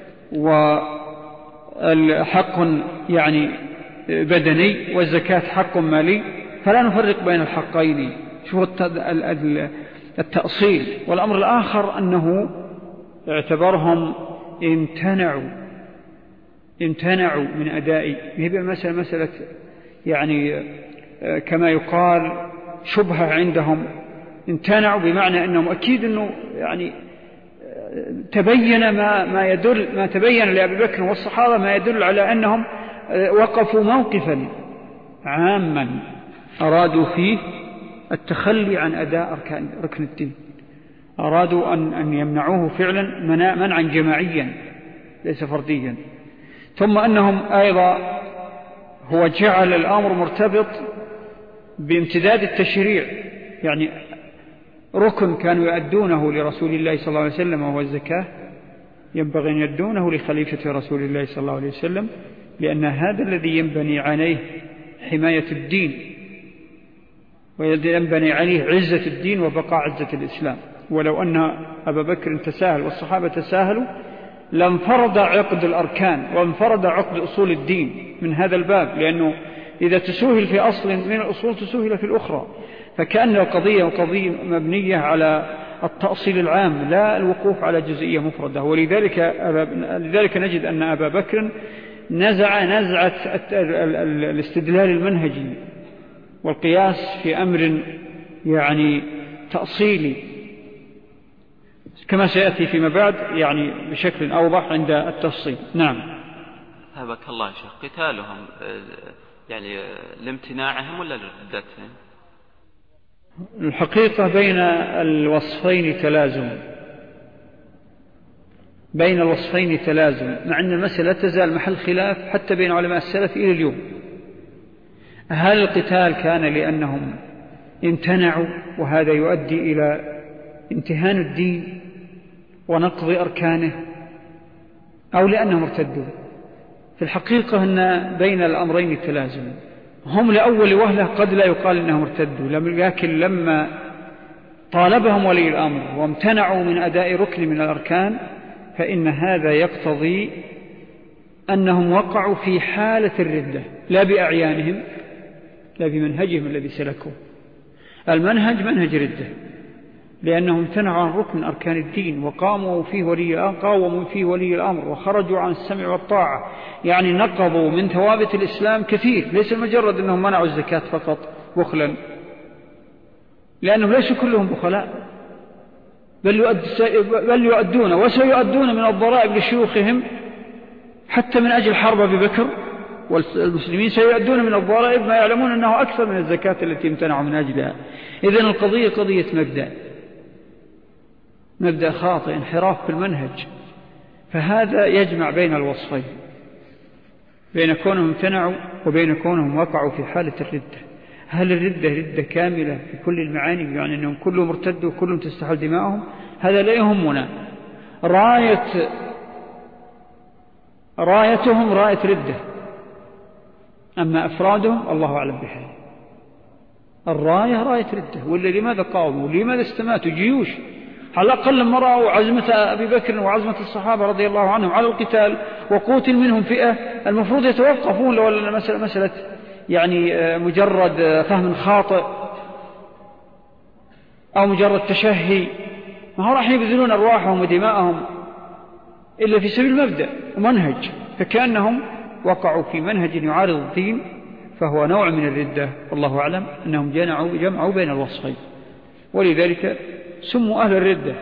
وحق يعني بدني والزكاة حق مالي، فلا نفرق بين الحقين. شوف التأصيل. والأمر الآخر أنه اعتبرهم امتنعوا امتنعوا من أداء هي مسألة مسألة يعني كما يقال شبهة عندهم. امتنعوا بمعنى أنهم أكيد أنه يعني تبين ما ما يدل ما تبين لأبي بكر والصحابة ما يدل على أنهم وقفوا موقفا عاما أرادوا فيه التخلي عن أداء أركان ركن الدين، أرادوا أن أن يمنعوه فعلا منعا جماعيا ليس فرديا. ثم أنهم أيضا هو جعل الأمر مرتبط بامتداد التشريع، يعني ركن كانوا يؤدونه لرسول الله صلى الله عليه وسلم وهو الزكاة ينبغي أن يؤدونه لخليفة رسول الله صلى الله عليه وسلم، لأن هذا الذي ينبني عليه حماية الدين وينبني عليه عزة الدين وبقاء عزة الإسلام. ولو أن أبا بكر تساهل والصحابة تساهلوا لانفرد عقد الأركان وانفرد عقد أصول الدين من هذا الباب، لأنه إذا تسوهل في أصل من الأصول تسوهل في الأخرى. فكأن القضية قضية مبنية على التأصيل العام لا الوقوف على جزئية مفردة. ولذلك لذلك نجد أن أبا بكر نزع نزعة الاستدلال المنهجي والقياس في أمر يعني تأصيلي كما سيأتي فيما بعد يعني بشكل أوضح عند التفصيل. نعم. هبك الله يا شيخ. قتالهم يعني لامتناعهم ولا لردتهم؟ الحقيقة بين الوصفين تلازم بين الوصفين تلازم مع أن المسألة تزال محل خلاف حتى بين علماء السلف إلى اليوم. هل القتال كان لأنهم امتنعوا وهذا يؤدي إلى امتهان الدين ونقض أركانه، أو لأنهم ارتدوا. في الحقيقة أن بين الأمرين تلازم، هم لأول وهلة قد لا يقال أنهم ارتدوا، لكن لما طالبهم ولي الأمر وامتنعوا من أداء ركن من الأركان فإن هذا يقتضي أنهم وقعوا في حالة الردة، لا بأعيانهم، لا بمنهجهم الذي سلكوه. المنهج منهج ردة، لأنهم امتنعوا عن ركن من أركان الدين وقاموا فيه ولي قاوموا فيه ولي الأمر وخرجوا عن السمع والطاعة، يعني نقضوا من ثوابت الإسلام كثير، ليس مجرد أنهم منعوا الزكاة فقط بخلا، لأنهم ليسوا كلهم بخلاء، بل, بل يؤدون وسيؤدون من الضرائب لشيوخهم حتى من أجل حرب أبي بكر، والمسلمين سيؤدون من الضرائب ما يعلمون أنه أكثر من الزكاة التي امتنعوا من أجلها. إذن القضية قضية مبدأ، مبدأ خاطئ، انحراف في المنهج. فهذا يجمع بين الوصفين، بين كونهم امتنعوا وبين كونهم وقعوا في حالة الردة. هل الردة ردة كاملة في كل المعاني، يعني أنهم كلهم ارتدوا وكلهم تستحل دماءهم؟ هذا لا يهمنا. راية رايتهم راية ردة، أما أفرادهم الله أعلم بحال. الراية راية ردة، ولا لماذا قاوموا؟ لماذا استماتوا جيوش؟ على الأقل لما رأوا عزمة أبي بكر وعزمة الصحابة رضي الله عنهم على القتال وقوتل منهم فئة، المفروض يتوقفون، لو أن مسألة, مسألة يعني مجرد فهم خاطئ أو مجرد تشهي، ما هو راح يبذلون أرواحهم ودماءهم إلا في سبيل المبدأ ومنهج، فكأنهم وقعوا في منهج يعارض الدين، فهو نوع من الردة. والله أعلم أنهم جمعوا, جمعوا بين الوصفين، ولذلك سموا أهل الردة،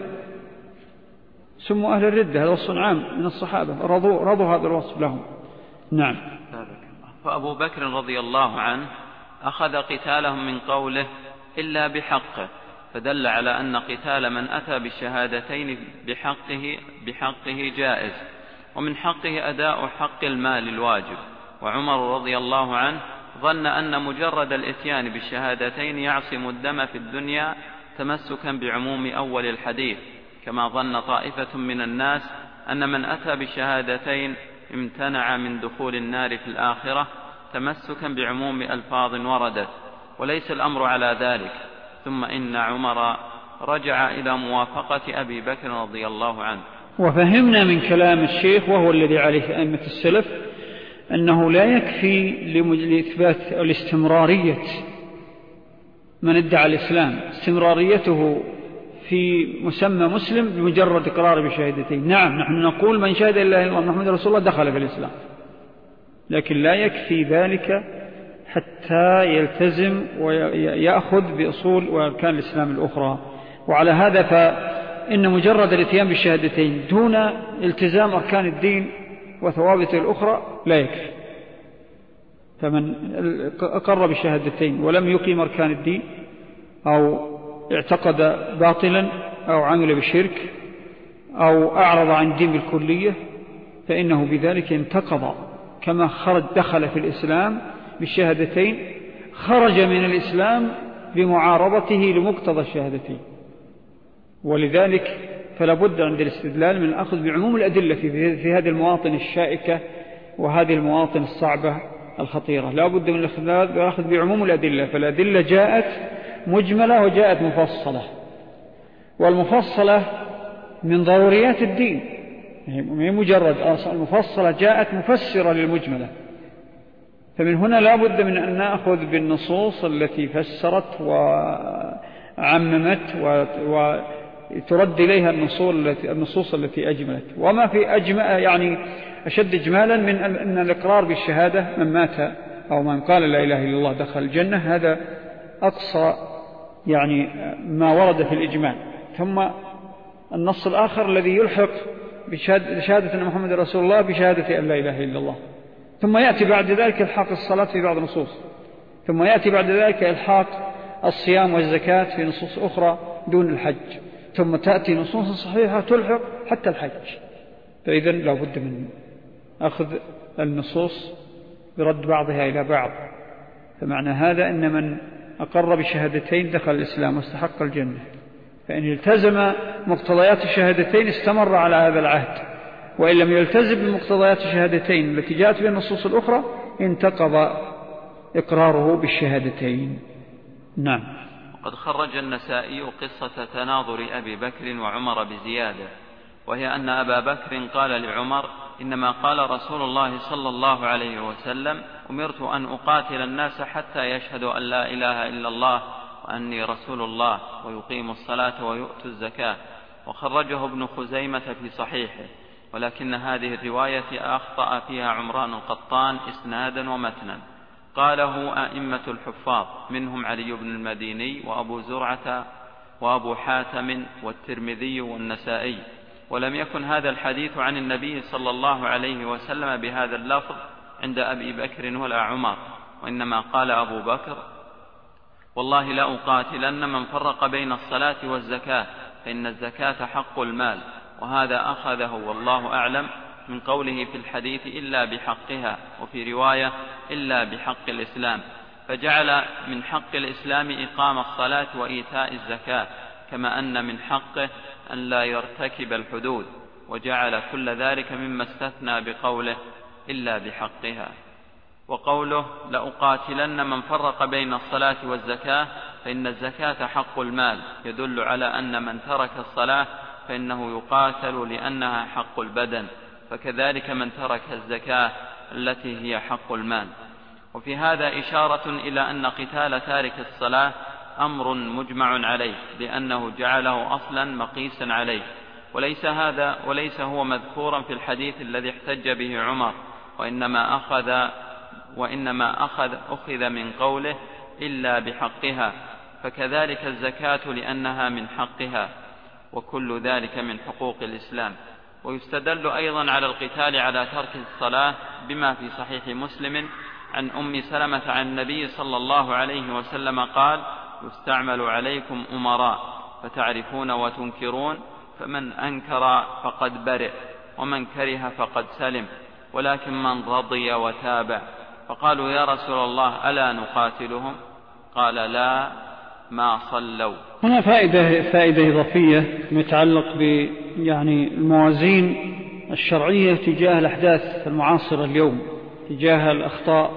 سموا أهل الردة، هذا وصف عام من الصحابة، رضوا, رضوا هذا الوصف لهم. نعم. فأبو بكر رضي الله عنه أخذ قتالهم من قوله إلا بحقه، فدل على أن قتال من أتى بالشهادتين بحقه, بحقه جائز، ومن حقه أداء حق المال الواجب. وعمر رضي الله عنه ظن أن مجرد الإتيان بالشهادتين يعصم الدم في الدنيا تمسكا بعموم أول الحديث، كما ظن طائفة من الناس أن من أتى بالشهادتين امتنع من دخول النار في الآخرة تمسكا بعموم ألفاظ وردت، وليس الأمر على ذلك. ثم إن عمر رجع إلى موافقة أبي بكر رضي الله عنه. وفهمنا من كلام الشيخ، وهو الذي عليه أئمة السلف، أنه لا يكفي لإثبات الاستمرارية من ادعى الإسلام استمراريته في مسمى مسلم بمجرد إقرار بشهادتين. نعم، نحن نقول من شهد إلا الله محمد رسول الله دخل في الإسلام، لكن لا يكفي ذلك حتى يلتزم ويأخذ بأصول وأركان الإسلام الأخرى. وعلى هذا فإن مجرد الاتيان بالشهادتين دون التزام أركان الدين وثوابته الأخرى لا يكفي. فمن أقر بالشهادتين ولم يقيم أركان الدين أو اعتقد باطلا أو عمل بشرك أو أعرض عن الدين بالكلية فإنه بذلك انتقض، كما خرج دخل في الإسلام بالشهادتين خرج من الإسلام بمعارضته لمقتضى الشهادتين. ولذلك فلا بد عند الاستدلال من الأخذ بعموم الأدلة في, في هذه المواطن الشائكة وهذه المواطن الصعبة الخطيرة. لا بد من الأخذ بعموم الأدلة، فالأدلة جاءت مجملة وجاءت مفصلة، والمفصلة من ضروريات الدين، هي مجرد المفصلة جاءت مفسرة للمجملة. فمن هنا لا بد من أن نأخذ بالنصوص التي فسرت وعممت وترد إليها النصوص التي أجملت. وما في أجمل يعني أشد إجمالا من أن الإقرار بالشهادة من مات أو من قال لا إله إلا الله دخل الجنة، هذا أقصى يعني ما ورد في الإجمال. ثم النص الآخر الذي يلحق بشهادة أن محمد رسول الله بشهادة أن لا إله إلا الله، ثم يأتي بعد ذلك الحاق الصلاة في بعض النصوص، ثم يأتي بعد ذلك الحاق الصيام والزكاة في نصوص أخرى دون الحج، ثم تأتي نصوص صحيحة تلحق حتى الحج. فإذن لا بد من أخذ النصوص برد بعضها إلى بعض. فمعنى هذا أن من أقر بشهادتين دخل الإسلام واستحق الجنة، فإن التزم مقتضيات الشهادتين استمر على هذا العهد. وإن لم يلتزم بمقتضيات الشهادتين التي جاءت بها النصوص الأخرى انتقض إقراره بالشهادتين. نعم. وقد خرج النسائي قصة تناظر أبي بكر وعمر بزيادة، وهي أن أبا بكر قال لعمر: إنما قال رسول الله صلى الله عليه وسلم: أمرت أن أقاتل الناس حتى يشهدوا أن لا إله إلا الله وأني رسول الله ويقيموا الصلاة ويؤتوا الزكاة. وخرجه ابن خزيمة في صحيحه، ولكن هذه الرواية أخطأ فيها عمران القطان إسنادا ومتنا. قاله أئمة الحفاظ منهم علي بن المديني وأبو زرعة وأبو حاتم والترمذي والنسائي، ولم يكن هذا الحديث عن النبي صلى الله عليه وسلم بهذا اللفظ عند أبي بكر ولا عمر، وإنما قال أبو بكر: والله لأقاتلن من فرق بين الصلاة والزكاة فإن الزكاة حق المال. وهذا أخذه والله أعلم من قوله في الحديث: إلا بحقها، وفي رواية: إلا بحق الإسلام، فجعل من حق الإسلام إقام الصلاة وإيتاء الزكاة، كما أن من حقه أن لا يرتكب الحدود، وجعل كل ذلك مما استثنى بقوله: إلا بحقها. وقوله: لأقاتلن من فرق بين الصلاة والزكاة فإن الزكاة حق المال، يدل على أن من ترك الصلاة فإنه يقاتل لأنها حق البدن، فكذلك من ترك الزكاة التي هي حق المال. وفي هذا إشارة إلى أن قتال تارك الصلاة أمر مجمع عليه، لأنه جعله أصلا مقيسا عليه، وليس هذا وليس هو مذكورا في الحديث الذي احتج به عمر، وإنما أخذ وإنما أخذ أخذ من قوله: إلا بحقها، فكذلك الزكاة لأنها من حقها، وكل ذلك من حقوق الإسلام. ويستدل أيضا على القتال على ترك الصلاة بما في صحيح مسلم عن أم سلمة عن النبي صلى الله عليه وسلم قال: يستعمل عليكم أمراء فتعرفون وتنكرون، فمن أنكر فقد برئ، ومن كره فقد سلم، ولكن من رضي وتابع. فقالوا: يا رسول الله ألا نقاتلهم؟ قال: لا، ما صلوا. هنا فائدة فائدة إضافية متعلق ب يعني الموازين الشرعية تجاه الأحداث المعاصرة اليوم، تجاه الأخطاء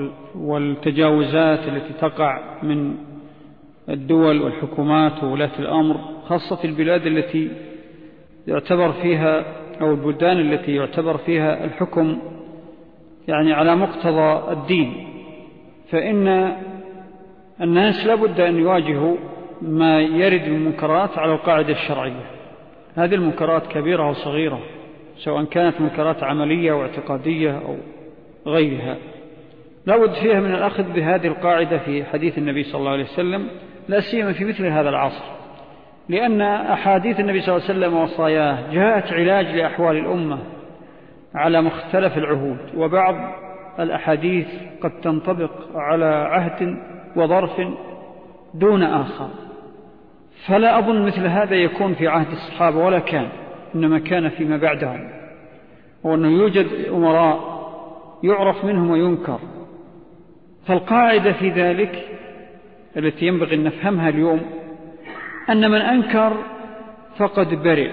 والتجاوزات التي تقع من الدول والحكومات وولاة الأمر، خاصة في البلاد التي يعتبر فيها أو البلدان التي يعتبر فيها الحكم يعني على مقتضى الدين. فإن الناس لابد أن يواجهوا ما يرد من منكرات على القاعدة الشرعية. هذه المنكرات كبيرة وصغيرة، سواء كانت منكرات عملية واعتقادية أو غيرها، لابد فيها من الأخذ بهذه القاعدة في حديث النبي صلى الله عليه وسلم، لا سيما في مثل هذا العصر، لأن أحاديث النبي صلى الله عليه وسلم وصاياه جاءت علاج لأحوال الأمة على مختلف العهود، وبعض الأحاديث قد تنطبق على عهد وظرف دون آخر. فلا أظن مثل هذا يكون في عهد الصحابة ولا كان، إنما كان فيما بعدهم، وأنه يوجد أمراء يعرف منهم وينكر. فالقاعدة في ذلك التي ينبغي أن نفهمها اليوم أن من أنكر فقد برئ.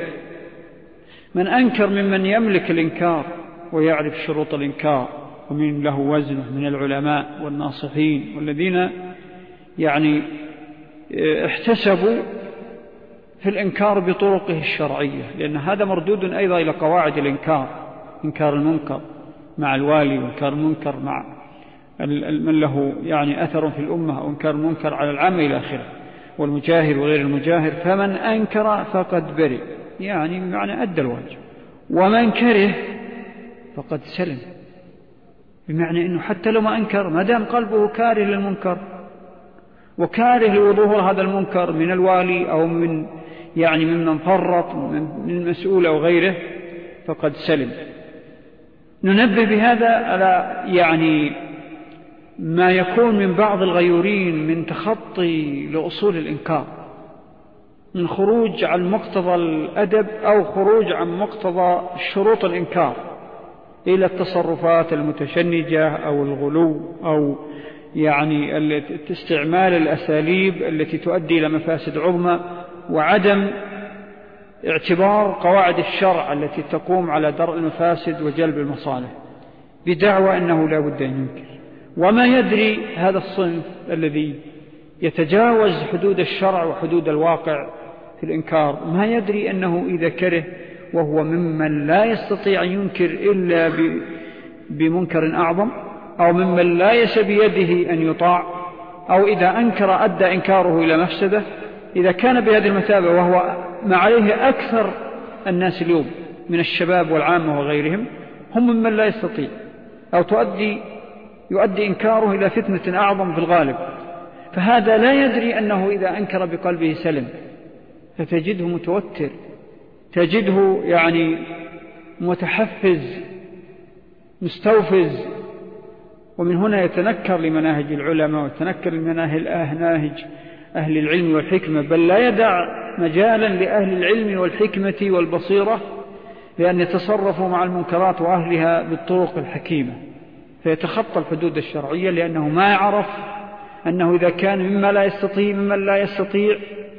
من أنكر ممن يملك الإنكار ويعرف شروط الإنكار ومن له وزنه من العلماء والناصحين والذين يعني احتسبوا في الإنكار بطرقه الشرعية، لأن هذا مردود أيضا إلى قواعد الإنكار، إنكار المنكر مع الوالي، وإنكار المنكر مع من له يعني أثر في الأمة، أو إنكار المنكر على العامة إلى آخره، والمجاهر وغير المجاهر. فمن أنكر فقد برئ، يعني بمعنى أدى الواجب. ومن كره فقد سلم، بمعنى أنه حتى لو ما أنكر ما دام قلبه كاره للمنكر وكاره لوضوح هذا المنكر من الوالي أو من يعني ممن فرط من المسؤول أو غيره فقد سلم. ننبه بهذا على يعني ما يكون من بعض الغيورين من تخطي لأصول الإنكار، من خروج عن مقتضى الأدب أو خروج عن مقتضى شروط الإنكار إلى التصرفات المتشنجة أو الغلو أو يعني استعمال الأساليب التي تؤدي إلى مفاسد عظمى، وعدم اعتبار قواعد الشرع التي تقوم على درء المفاسد وجلب المصالح بدعوى أنه لا بد أن ينكر. وما يدري هذا الصنف الذي يتجاوز حدود الشرع وحدود الواقع في الإنكار، ما يدري أنه إذا كره وهو ممن لا يستطيع أن ينكر إلا بمنكر أعظم، أو ممن لا يس بيده أن يطاع، أو إذا أنكر أدى إنكاره إلى مفسده. إذا كان بهذه المثابة وهو ما عليه أكثر الناس اليوم من الشباب والعامة وغيرهم، هم ممن لا يستطيع أو تؤدي يؤدي إنكاره إلى فتنة أعظم في الغالب. فهذا لا يدري أنه إذا أنكر بقلبه سلم، فتجده متوتر، تجده يعني متحفز مستوفز. ومن هنا يتنكر لمناهج العلماء ويتنكر لمناهج أهل العلم والحكمة، بل لا يدع مجالا لأهل العلم والحكمة والبصيرة لأن يتصرفوا مع المنكرات وأهلها بالطرق الحكيمة، فيتخطى الحدود الشرعية، لأنه ما يعرف أنه إذا كان مما لا يستطيع ممن لا يستطيع،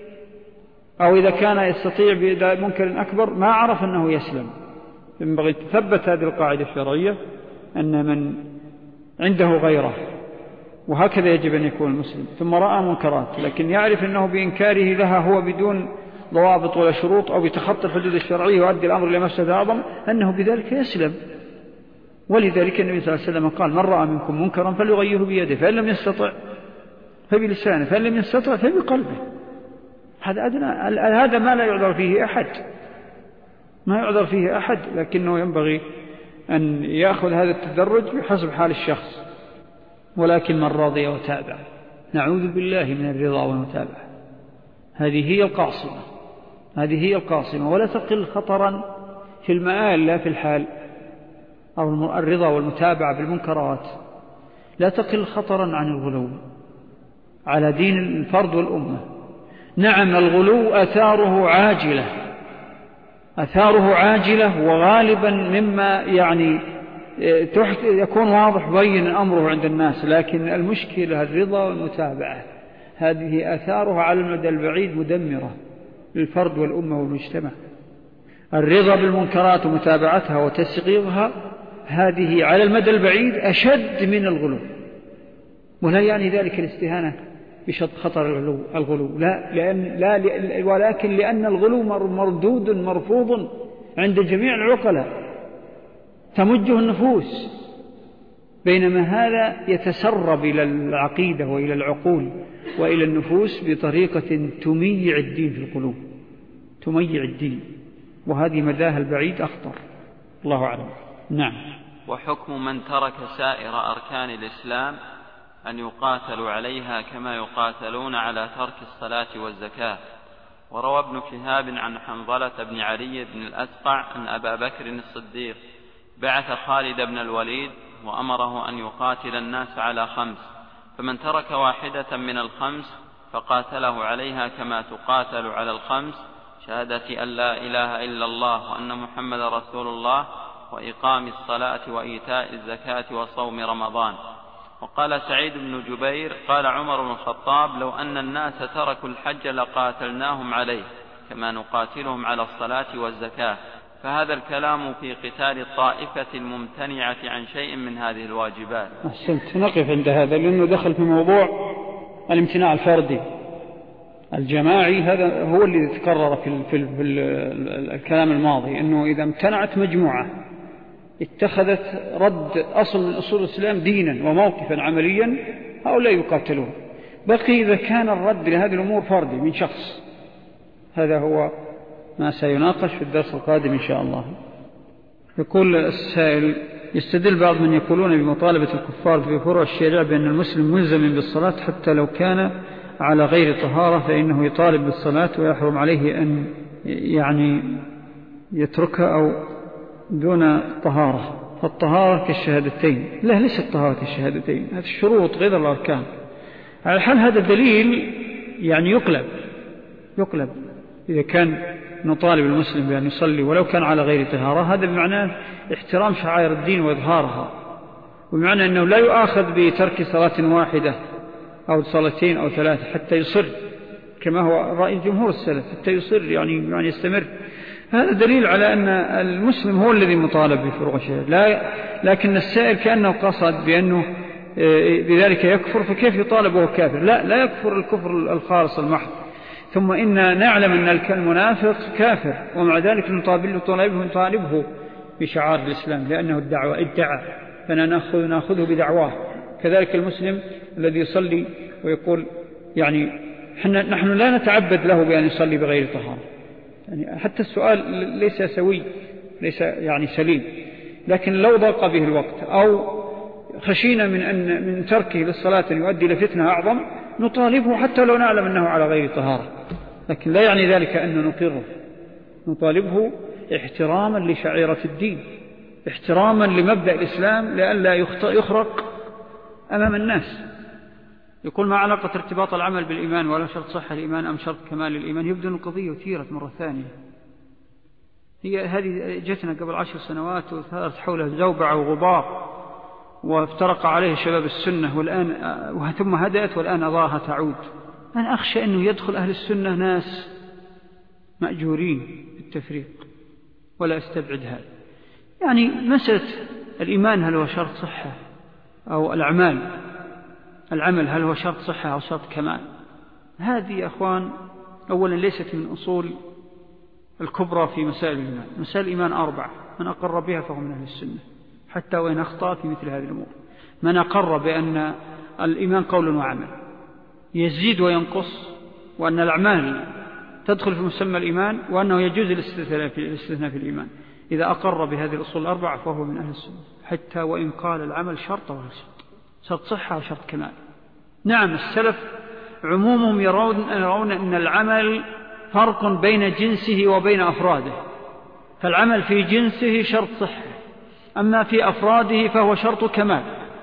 أو إذا كان يستطيع بمنكر أكبر ما عرف أنه يسلم. ينبغي تثبت هذه القاعدة الشرعية أن من عنده غيره، وهكذا يجب أن يكون المسلم، ثم رأى منكرات لكن يعرف أنه بإنكاره لها هو بدون ضوابط ولا شروط أو بتخطي الحدود الشرعية ويؤدي الأمر إلى مفسدة أعظم، أنه بذلك يسلم. ولذلك النبي صلى الله عليه وسلم قال: من رأى منكم منكرا فليغيره بيده، فإن لم يستطع فبلسانه، فإن لم يستطع فبقلبه. هذا أدنى، هذا ما لا يعذر فيه أحد، ما يعذر فيه أحد، لكنه ينبغي أن يأخذ هذا التدرج بحسب حال الشخص. ولكن من رضي وتابع، نعوذ بالله من الرضا والمتابعة، هذه هي القاصمة، هذه هي القاصمة، ولا تقل خطرا في المآل لا في الحال. أو الرضا والمتابعة بالمنكرات لا تقل خطرا عن الغلو على دين الفرد والأمة. نعم، الغلو أثاره عاجلة، أثاره عاجلة، وغالبا مما يعني يكون واضح بين أمره عند الناس، لكن المشكلة الرضا والمتابعة هذه أثارها على المدى البعيد مدمرة للفرد والأمة والمجتمع. الرضا بالمنكرات ومتابعتها وتسقيطها هذه على المدى البعيد أشد من الغلو، ولا يعني ذلك الاستهانة بشد خطر الغلو, الغلو. لا, لأن لا ولكن لأن الغلو مردود مرفوض عند جميع العقلاء، تمجه النفوس، بينما هذا يتسرب إلى العقيدة وإلى العقول وإلى النفوس بطريقة تميع الدين في القلوب، تميع الدين، وهذه مداها البعيد أخطر. الله أعلم. نعم. وحكم من ترك سائر أركان الإسلام أن يقاتلوا عليها كما يقاتلون على ترك الصلاة والزكاة. وروى ابن شهاب عن حنظلة بن علي بن الأسقع أن أبا بكر الصديق بعث خالد بن الوليد وأمره أن يقاتل الناس على خمس، فمن ترك واحدة من الخمس فقاتله عليها كما تقاتل على الخمس: شهادة أن لا إله إلا الله وأن محمد رسول الله، وإقام الصلاة وإيتاء الزكاة وصوم رمضان. وقال سعيد بن جبير: قال عمر بن الخطاب: لو أن الناس تركوا الحج لقاتلناهم عليه كما نقاتلهم على الصلاة والزكاة. فهذا الكلام في قتال الطائفة الممتنعة عن شيء من هذه الواجبات. أحسنت، نقف عند هذا لأنه دخل في موضوع الامتناع الفردي. الجماعي هذا هو اللي تكرر في, في, في الكلام الماضي، أنه إذا امتنعت مجموعة اتخذت رد أصل من أصول الإسلام دينا وموقفا عمليا، هؤلاء يقاتلون. بقي إذا كان الرد لهذه الأمور فردي من شخص، هذا هو ما سيناقش في الدرس القادم إن شاء الله. يقول السائل: يستدل بعض من يقولون بمطالبة الكفار في فروع الشريعة بأن المسلم ملزم بالصلاة حتى لو كان على غير طهارة، فإنه يطالب بالصلاة ويحرم عليه أن يعني يتركها أو دون طهارة، فالطهارة كالشهادتين. لا، ليست طهارة كالشهادتين، هذه الشروط غير الأركان. على الحال هذا دليل يعني يقلب يقلب إذا كان نطالب المسلم بأن يصلي ولو كان على غير طهارة، هذا بمعنى احترام شعائر الدين وإظهارها، وبمعنى أنه لا يؤاخذ بترك صلاة واحدة أو صلاتين أو ثلاثة حتى يصر، كما هو رأي جمهور السلف، حتى يصر يعني, يعني يستمر. هذا دليل على أن المسلم هو الذي مطالب بفروع الشهادة، لا لكن السائل كأنه قصد بأنه بذلك يكفر، فكيف يطالب وهو كافر؟ لا لا يكفر الكفر الخالص المحض. ثم إن نعلم أن المنافق كافر، ومع ذلك نطالبه نطالبه بشعار الإسلام لأنه الدعوة ادعى، فنأخذ نأخذه بدعواه. كذلك المسلم الذي يصلي ويقول يعني نحن لا نتعبد له بأن يصلي بغير طهارة، يعني حتى السؤال ليس سوي، ليس يعني سليم، لكن لو ضاق به الوقت أو خشينا من أن من تركه للصلاة أن يؤدي لفتنة أعظم نطالبه حتى لو نعلم أنه على غير طهارة، لكن لا يعني ذلك أن نقره، نطالبه احتراما لشعيرة الدين، احتراما لمبدأ الإسلام لئلا يخرق أمام الناس. يقول ما علاقة ارتباط العمل بالإيمان، ولا شرط صحة الإيمان أم شرط كمال الإيمان؟ يبدو أن القضية أثيرت مرة ثانية، هي هذه جتنا قبل عشر سنوات وثارت حولها زوبعة وغبار وافترق عليه شباب السنة، والآن ثم هدأت والآن أضاها تعود. أنا أخشى أنه يدخل أهل السنة ناس مأجورين بالتفريق، ولا أستبعد هذا. يعني مسألة الإيمان هل هو شرط صحة، أو الأعمال العمل هل هو شرط صحة أو شرط كمال، هذه يا أخوان أولا ليست من أصول الكبرى في مسائل الإيمان. مسائل الإيمان أربعة، من أقر بها فهو من أهل السنة حتى وإن أخطأ في مثل هذه الأمور. من أقر بأن الإيمان قول وعمل يزيد وينقص، وأن الأعمال تدخل في مسمى الإيمان، وأنه يجوز الاستثناء في الإيمان، إذا أقر بهذه الأصول الأربعة فهو من أهل السنة حتى وإن قال العمل شرط ولا شرط، شرط صحة وشرط كمال. نعم السلف عمومهم يرون, يرون أن العمل فرق بين جنسه وبين أفراده، فالعمل في جنسه شرط صحة، أما في أفراده فهو شرط كمال.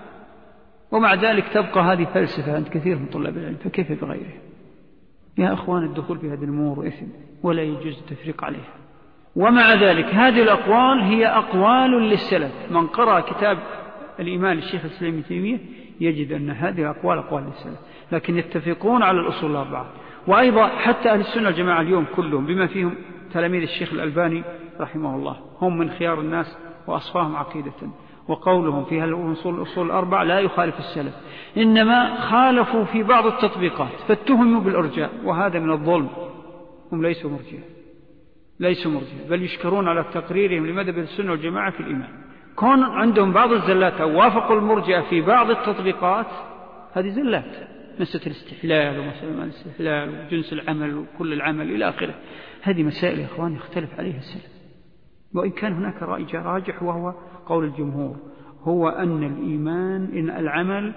ومع ذلك تبقى هذه فلسفة عند كثير من طلاب العلم، فكيف بغيره؟ يا أخوان الدخول في هذه الأمور إثم ولا يجوز التفريق عليها. ومع ذلك هذه الأقوال هي أقوال للسلف، من قرأ كتاب الإيمان للشيخ الإسلام ابن تيمية يجد أن هذه الأقوال أقوال للسلف، لكن يتفقون على الأصول الأربعة. وأيضا حتى أهل السنة الجماعة اليوم كلهم بما فيهم تلاميذ الشيخ الألباني رحمه الله هم من خيار الناس وأصفاهم عقيدة، وقولهم في الأصول الأربع لا يخالف السلف، إنما خالفوا في بعض التطبيقات فاتهموا بالإرجاء، وهذا من الظلم. هم ليسوا مرجئة، ليسوا مرجئة، بل يشكرون على تقريرهم لمذهب السنة والجماعة في الإيمان. كون عندهم بعض الزلات أو وافقوا المرجئة في بعض التطبيقات، هذه زلات، مسألة الاستحلال ومسألة الاستحلال وجنس العمل وكل العمل إلى آخره، هذه مسائل يا إخوان يختلف عليها السلف. وإن كان هناك رأي راجح وهو قول الجمهور، هو أن الإيمان إن العمل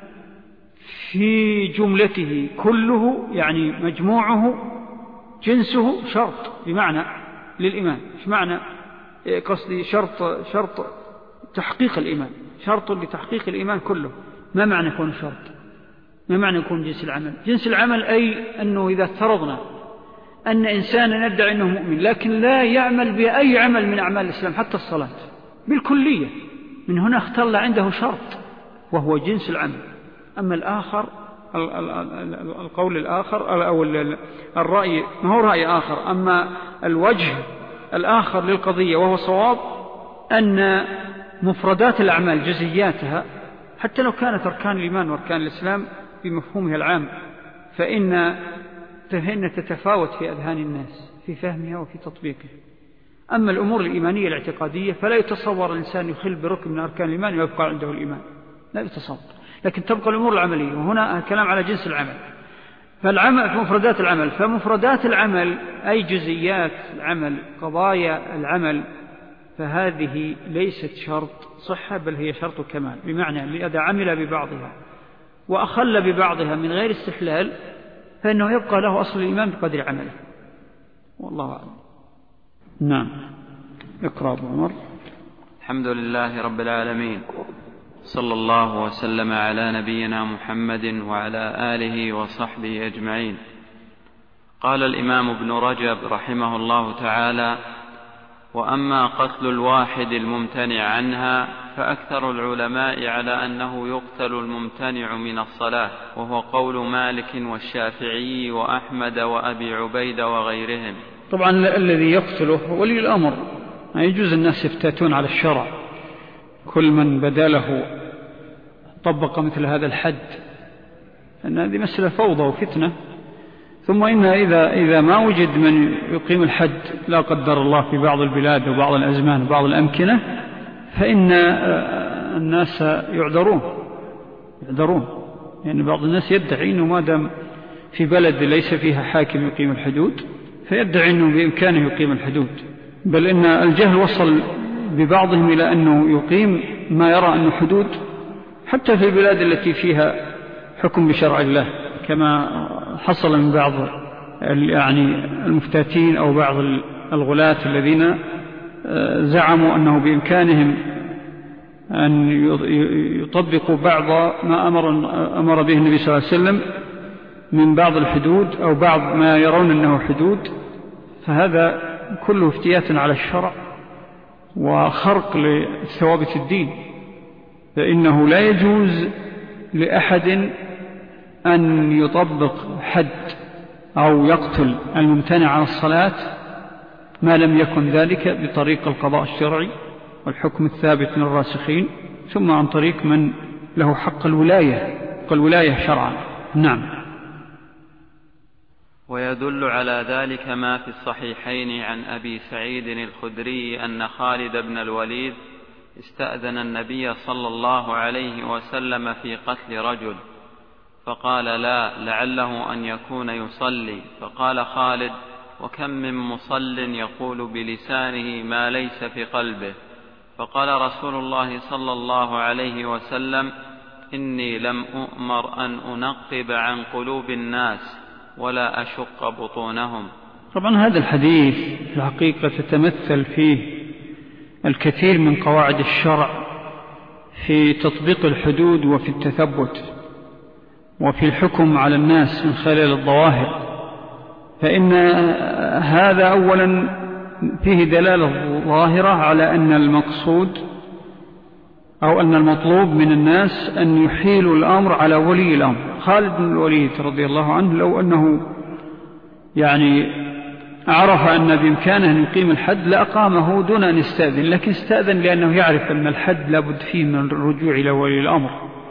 في جملته كله يعني مجموعه جنسه شرط بمعنى للإيمان. إيش معنى قصدي شرط؟ شرط تحقيق الإيمان، شرط لتحقيق الإيمان كله. ما معنى يكون شرط؟ ما معنى يكون جنس العمل؟ جنس العمل أي أنه إذا افترضنا أن إنسانا يدعي أنه مؤمن لكن لا يعمل بأي عمل من أعمال الإسلام حتى الصلاة بالكلية، من هنا اختل عنده شرط وهو جنس العمل. أما الآخر القول الآخر أو الرأي ما هو رأي آخر، أما الوجه الآخر للقضية وهو صواب أن مفردات الأعمال جزئياتها حتى لو كانت أركان الإيمان وأركان الإسلام بمفهومها العام فإن فإن تتفاوت في أذهان الناس في فهمها وفي تطبيقها. أما الأمور الإيمانية الاعتقادية فلا يتصور الإنسان يخل بركن من أركان الإيمان ويبقى عنده الإيمان، لا يتصور، لكن تبقى الأمور العملية. وهنا الكلام على جنس العمل، فالعمل في مفردات العمل، فمفردات العمل أي جزئيات العمل قضايا العمل، فهذه ليست شرط صحة بل هي شرط كمال، بمعنى إذا عمل ببعضها وأخل ببعضها من غير استحلال فإنه يبقى له أصل الإيمان بقدر عمله، والله أعلم. نعم، اقرأ أبو عمر. الحمد لله رب العالمين، صلى الله وسلم على نبينا محمد وعلى آله وصحبه أجمعين. قال الإمام ابن رجب رحمه الله تعالى: وأما قتل الواحد الممتنع عنها فأكثر العلماء على أنه يقتل الممتنع من الصلاة، وهو قول مالك والشافعي وأحمد وأبي عبيد وغيرهم، طبعا الذي يقتله ولي الأمر، ما يجوز الناس يفتاتون على الشرع، كل من بدا له طبق مثل هذا الحد، أن هذه مسألة فوضى وفتنة. ثم إن إذا, إذا ما وجد من يقيم الحد لا قدر الله في بعض البلاد وبعض الأزمان وبعض الأمكنة، فإن الناس يعذرون يعذرون يعني بعض الناس يدعي أنه ما دام في بلد ليس فيها حاكم يقيم الحدود فيدعي أنه بإمكانه يقيم الحدود، بل إن الجهل وصل ببعضهم إلى أنه يقيم ما يرى أنه حدود حتى في البلاد التي فيها حكم بشرع الله، كما حصل من بعض يعني المفتاتين أو بعض الغلاة الذين زعموا أنه بإمكانهم أن يطبقوا بعض ما أمر, أمر به النبي صلى الله عليه وسلم من بعض الحدود أو بعض ما يرون أنه حدود، فهذا كله افتيات على الشرع وخرق لثوابت الدين. فإنه لا يجوز لأحد أن يطبق حد أو يقتل الممتنع عن الصلاة ما لم يكن ذلك بطريق القضاء الشرعي والحكم الثابت من الراسخين، ثم عن طريق من له حق الولاية الولاية شرعا. نعم. ويدل على ذلك ما في الصحيحين عن أبي سعيد الخدري أن خالد بن الوليد استأذن النبي صلى الله عليه وسلم في قتل رجل، فقال لا، لعله أن يكون يصلي. فقال خالد: وكم من مصل يقول بلسانه ما ليس في قلبه. فقال رسول الله صلى الله عليه وسلم: إني لم أؤمر أن أنقب عن قلوب الناس ولا أشق بطونهم. طبعا هذا الحديث في الحقيقة تتمثل فيه الكثير من قواعد الشرع في تطبيق الحدود وفي التثبت وفي الحكم على الناس من خلال الظواهر. فإن هذا أولا فيه دلالة ظاهرة على أن المقصود أو أن المطلوب من الناس أن يحيلوا الأمر على ولي الأمر. خالد بن الوليد رضي الله عنه لو أنه يعني عرف أن بإمكانه أن يقيم الحد لأقامه دون أن يستأذن، لكن استأذن لأنه يعرف أن الحد لابد فيه من الرجوع إلى ولي الأمر.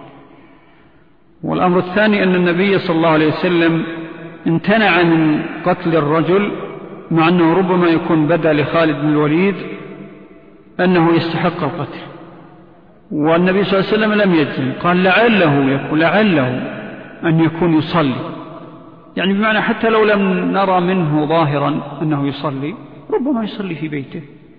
والأمر الثاني أن النبي صلى الله عليه وسلم امتنع من قتل الرجل، مع أنه ربما يكون بدا لخالد بن الوليد أنه يستحق القتل، والنبي صلى الله عليه وسلم لم يجزم، قال لعله يكون لعله أن يكون يصلي، يعني بمعنى حتى لو لم نرى منه ظاهرا أنه يصلي ربما يصلي في بيته.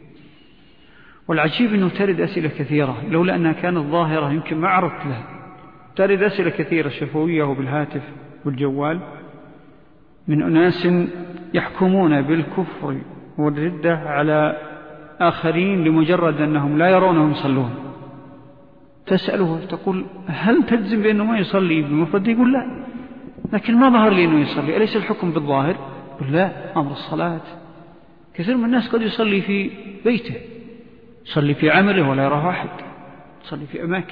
والعجيب أنه ترد أسئلة كثيرة، لولا أنها كانت ظاهرة يمكن ما عرفت لها. ترد أسئلة كثيرة شفوية بالهاتف والجوال من أناس يحكمون بالكفر والردة على آخرين لمجرد أنهم لا يرونهم يصلون. تسأله تقول هل تجزم بأنه ما يصلي بمفرد؟ يقول لا، لكن ما ظهر لي أنه يصلي. أليس الحكم بالظاهر؟ يقول لا، أمر الصلاة. كثير من الناس قد يصلي في بيته، يصلي في عمله ولا يراه أحد، يصلي في أماكن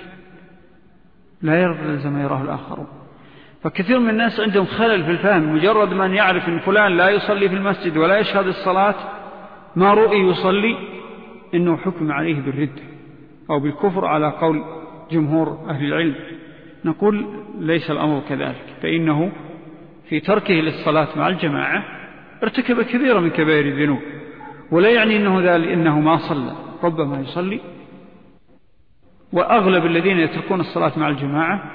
لا يلزم ما يراه الآخرون. فكثير من الناس عندهم خلل في الفهم، مجرد من يعرف أن فلان لا يصلي في المسجد ولا يشهد الصلاة ما رؤي يصلي إنه حكم عليه بالردة أو بالكفر على قول جمهور أهل العلم. نقول ليس الأمر كذلك، فإنه في تركه للصلاة مع الجماعة ارتكب كبيرة من كبائر الذنوب، ولا يعني إنه ذلك إنه ما صلى، ربما يصلي. وأغلب الذين يتركون الصلاة مع الجماعة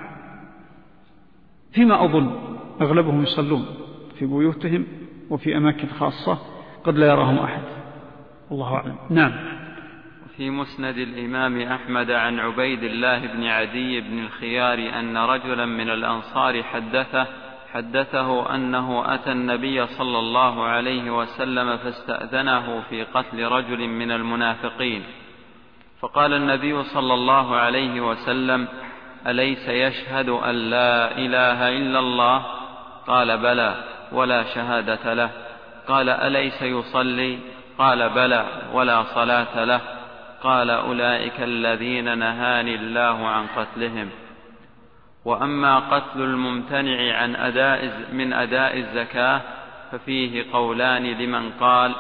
فيما أظن أغلبهم يصلون في بيوتهم وفي أماكن خاصة قد لا يراهم أحد، الله أعلم. نعم. في مسند الإمام أحمد عن عبيد الله بن عدي بن الخيار أن رجلا من الأنصار حدثه حدثه أنه أتى النبي صلى الله عليه وسلم فاستأذنه في قتل رجل من المنافقين، فقال النبي صلى الله عليه وسلم: أليس يشهد أن لا إله إلا الله؟ قال: بلى، ولا شهادة له. قال: أليس يصلي؟ قال: بلى، ولا صلاة له. قال: أولئك الذين نهاني الله عن قتلهم. وأما قتل الممتنع عن أداء من أداء الزكاة ففيه قولان لمن قال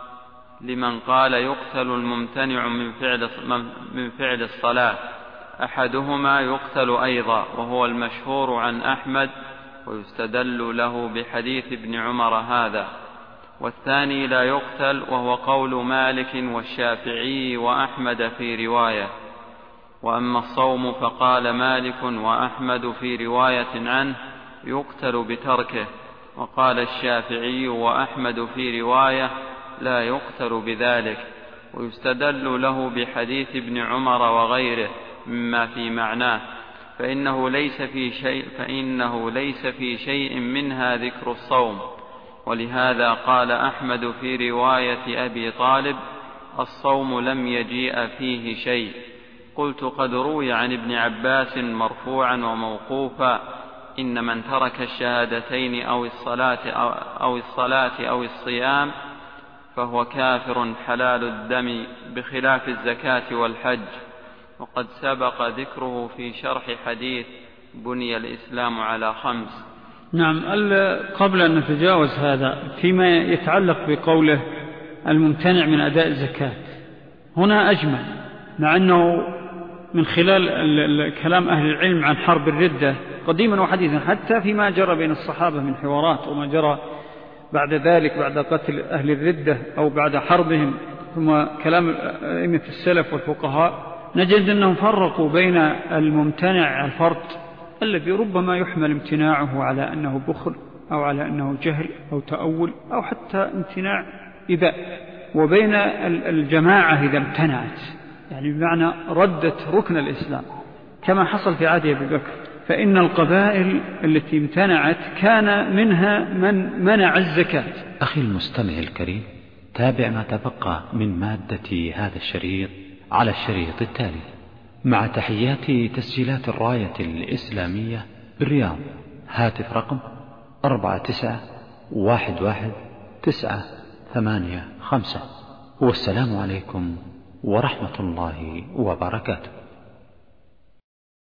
لمن قال يقتل الممتنع من فعل من فعل الصلاة، أحدهما يقتل أيضا وهو المشهور عن أحمد ويستدل له بحديث ابن عمر هذا، والثاني لا يقتل وهو قول مالك والشافعي وأحمد في رواية. وأما الصوم فقال مالك وأحمد في رواية عنه يقتل بتركه، وقال الشافعي وأحمد في رواية لا يقتل بذلك، ويستدل له بحديث ابن عمر وغيره مما في معناه، فإنه ليس في شيء فإنه ليس في شيء منها ذكر الصوم. ولهذا قال أحمد في رواية أبي طالب الصوم لم يجيء فيه شيء. قلت قد روي عن ابن عباس مرفوعا وموقوفا إن من ترك الشهادتين أو الصلاة أو, أو الصلاة أو الصيام فهو كافر حلال الدم بخلاف الزكاة والحج، وقد سبق ذكره في شرح حديث بني الإسلام على خمس. نعم. قبل أن نتجاوز هذا فيما يتعلق بقوله الممتنع من أداء الزكاة، هنا أجمل، مع أنه من خلال كلام أهل العلم عن حرب الردة قديما وحديثا حتى فيما جرى بين الصحابة من حوارات وما جرى بعد ذلك بعد قتل أهل الردة أو بعد حربهم، ثم كلام أئمة السلف والفقهاء، نجد أنهم فرقوا بين الممتنع الفرد الذي ربما يحمل امتناعه على أنه بخل أو على أنه جهل أو تأول أو حتى امتناع إباء، وبين الجماعة إذا امتنعت، يعني بمعنى ردت ركن الإسلام كما حصل في عهد أبي بكر. فإن القبائل التي امتنعت كان منها من منع الزكاة. أخي المستمع الكريم، تابع ما تبقى من مادة هذا الشريط على الشريط التالي، مع تحيات تسجيلات الراية الإسلامية بالرياض. هاتف رقم أربعة تسعة واحد واحد تسعة ثمانية خمسة. والسلام عليكم ورحمة الله وبركاته.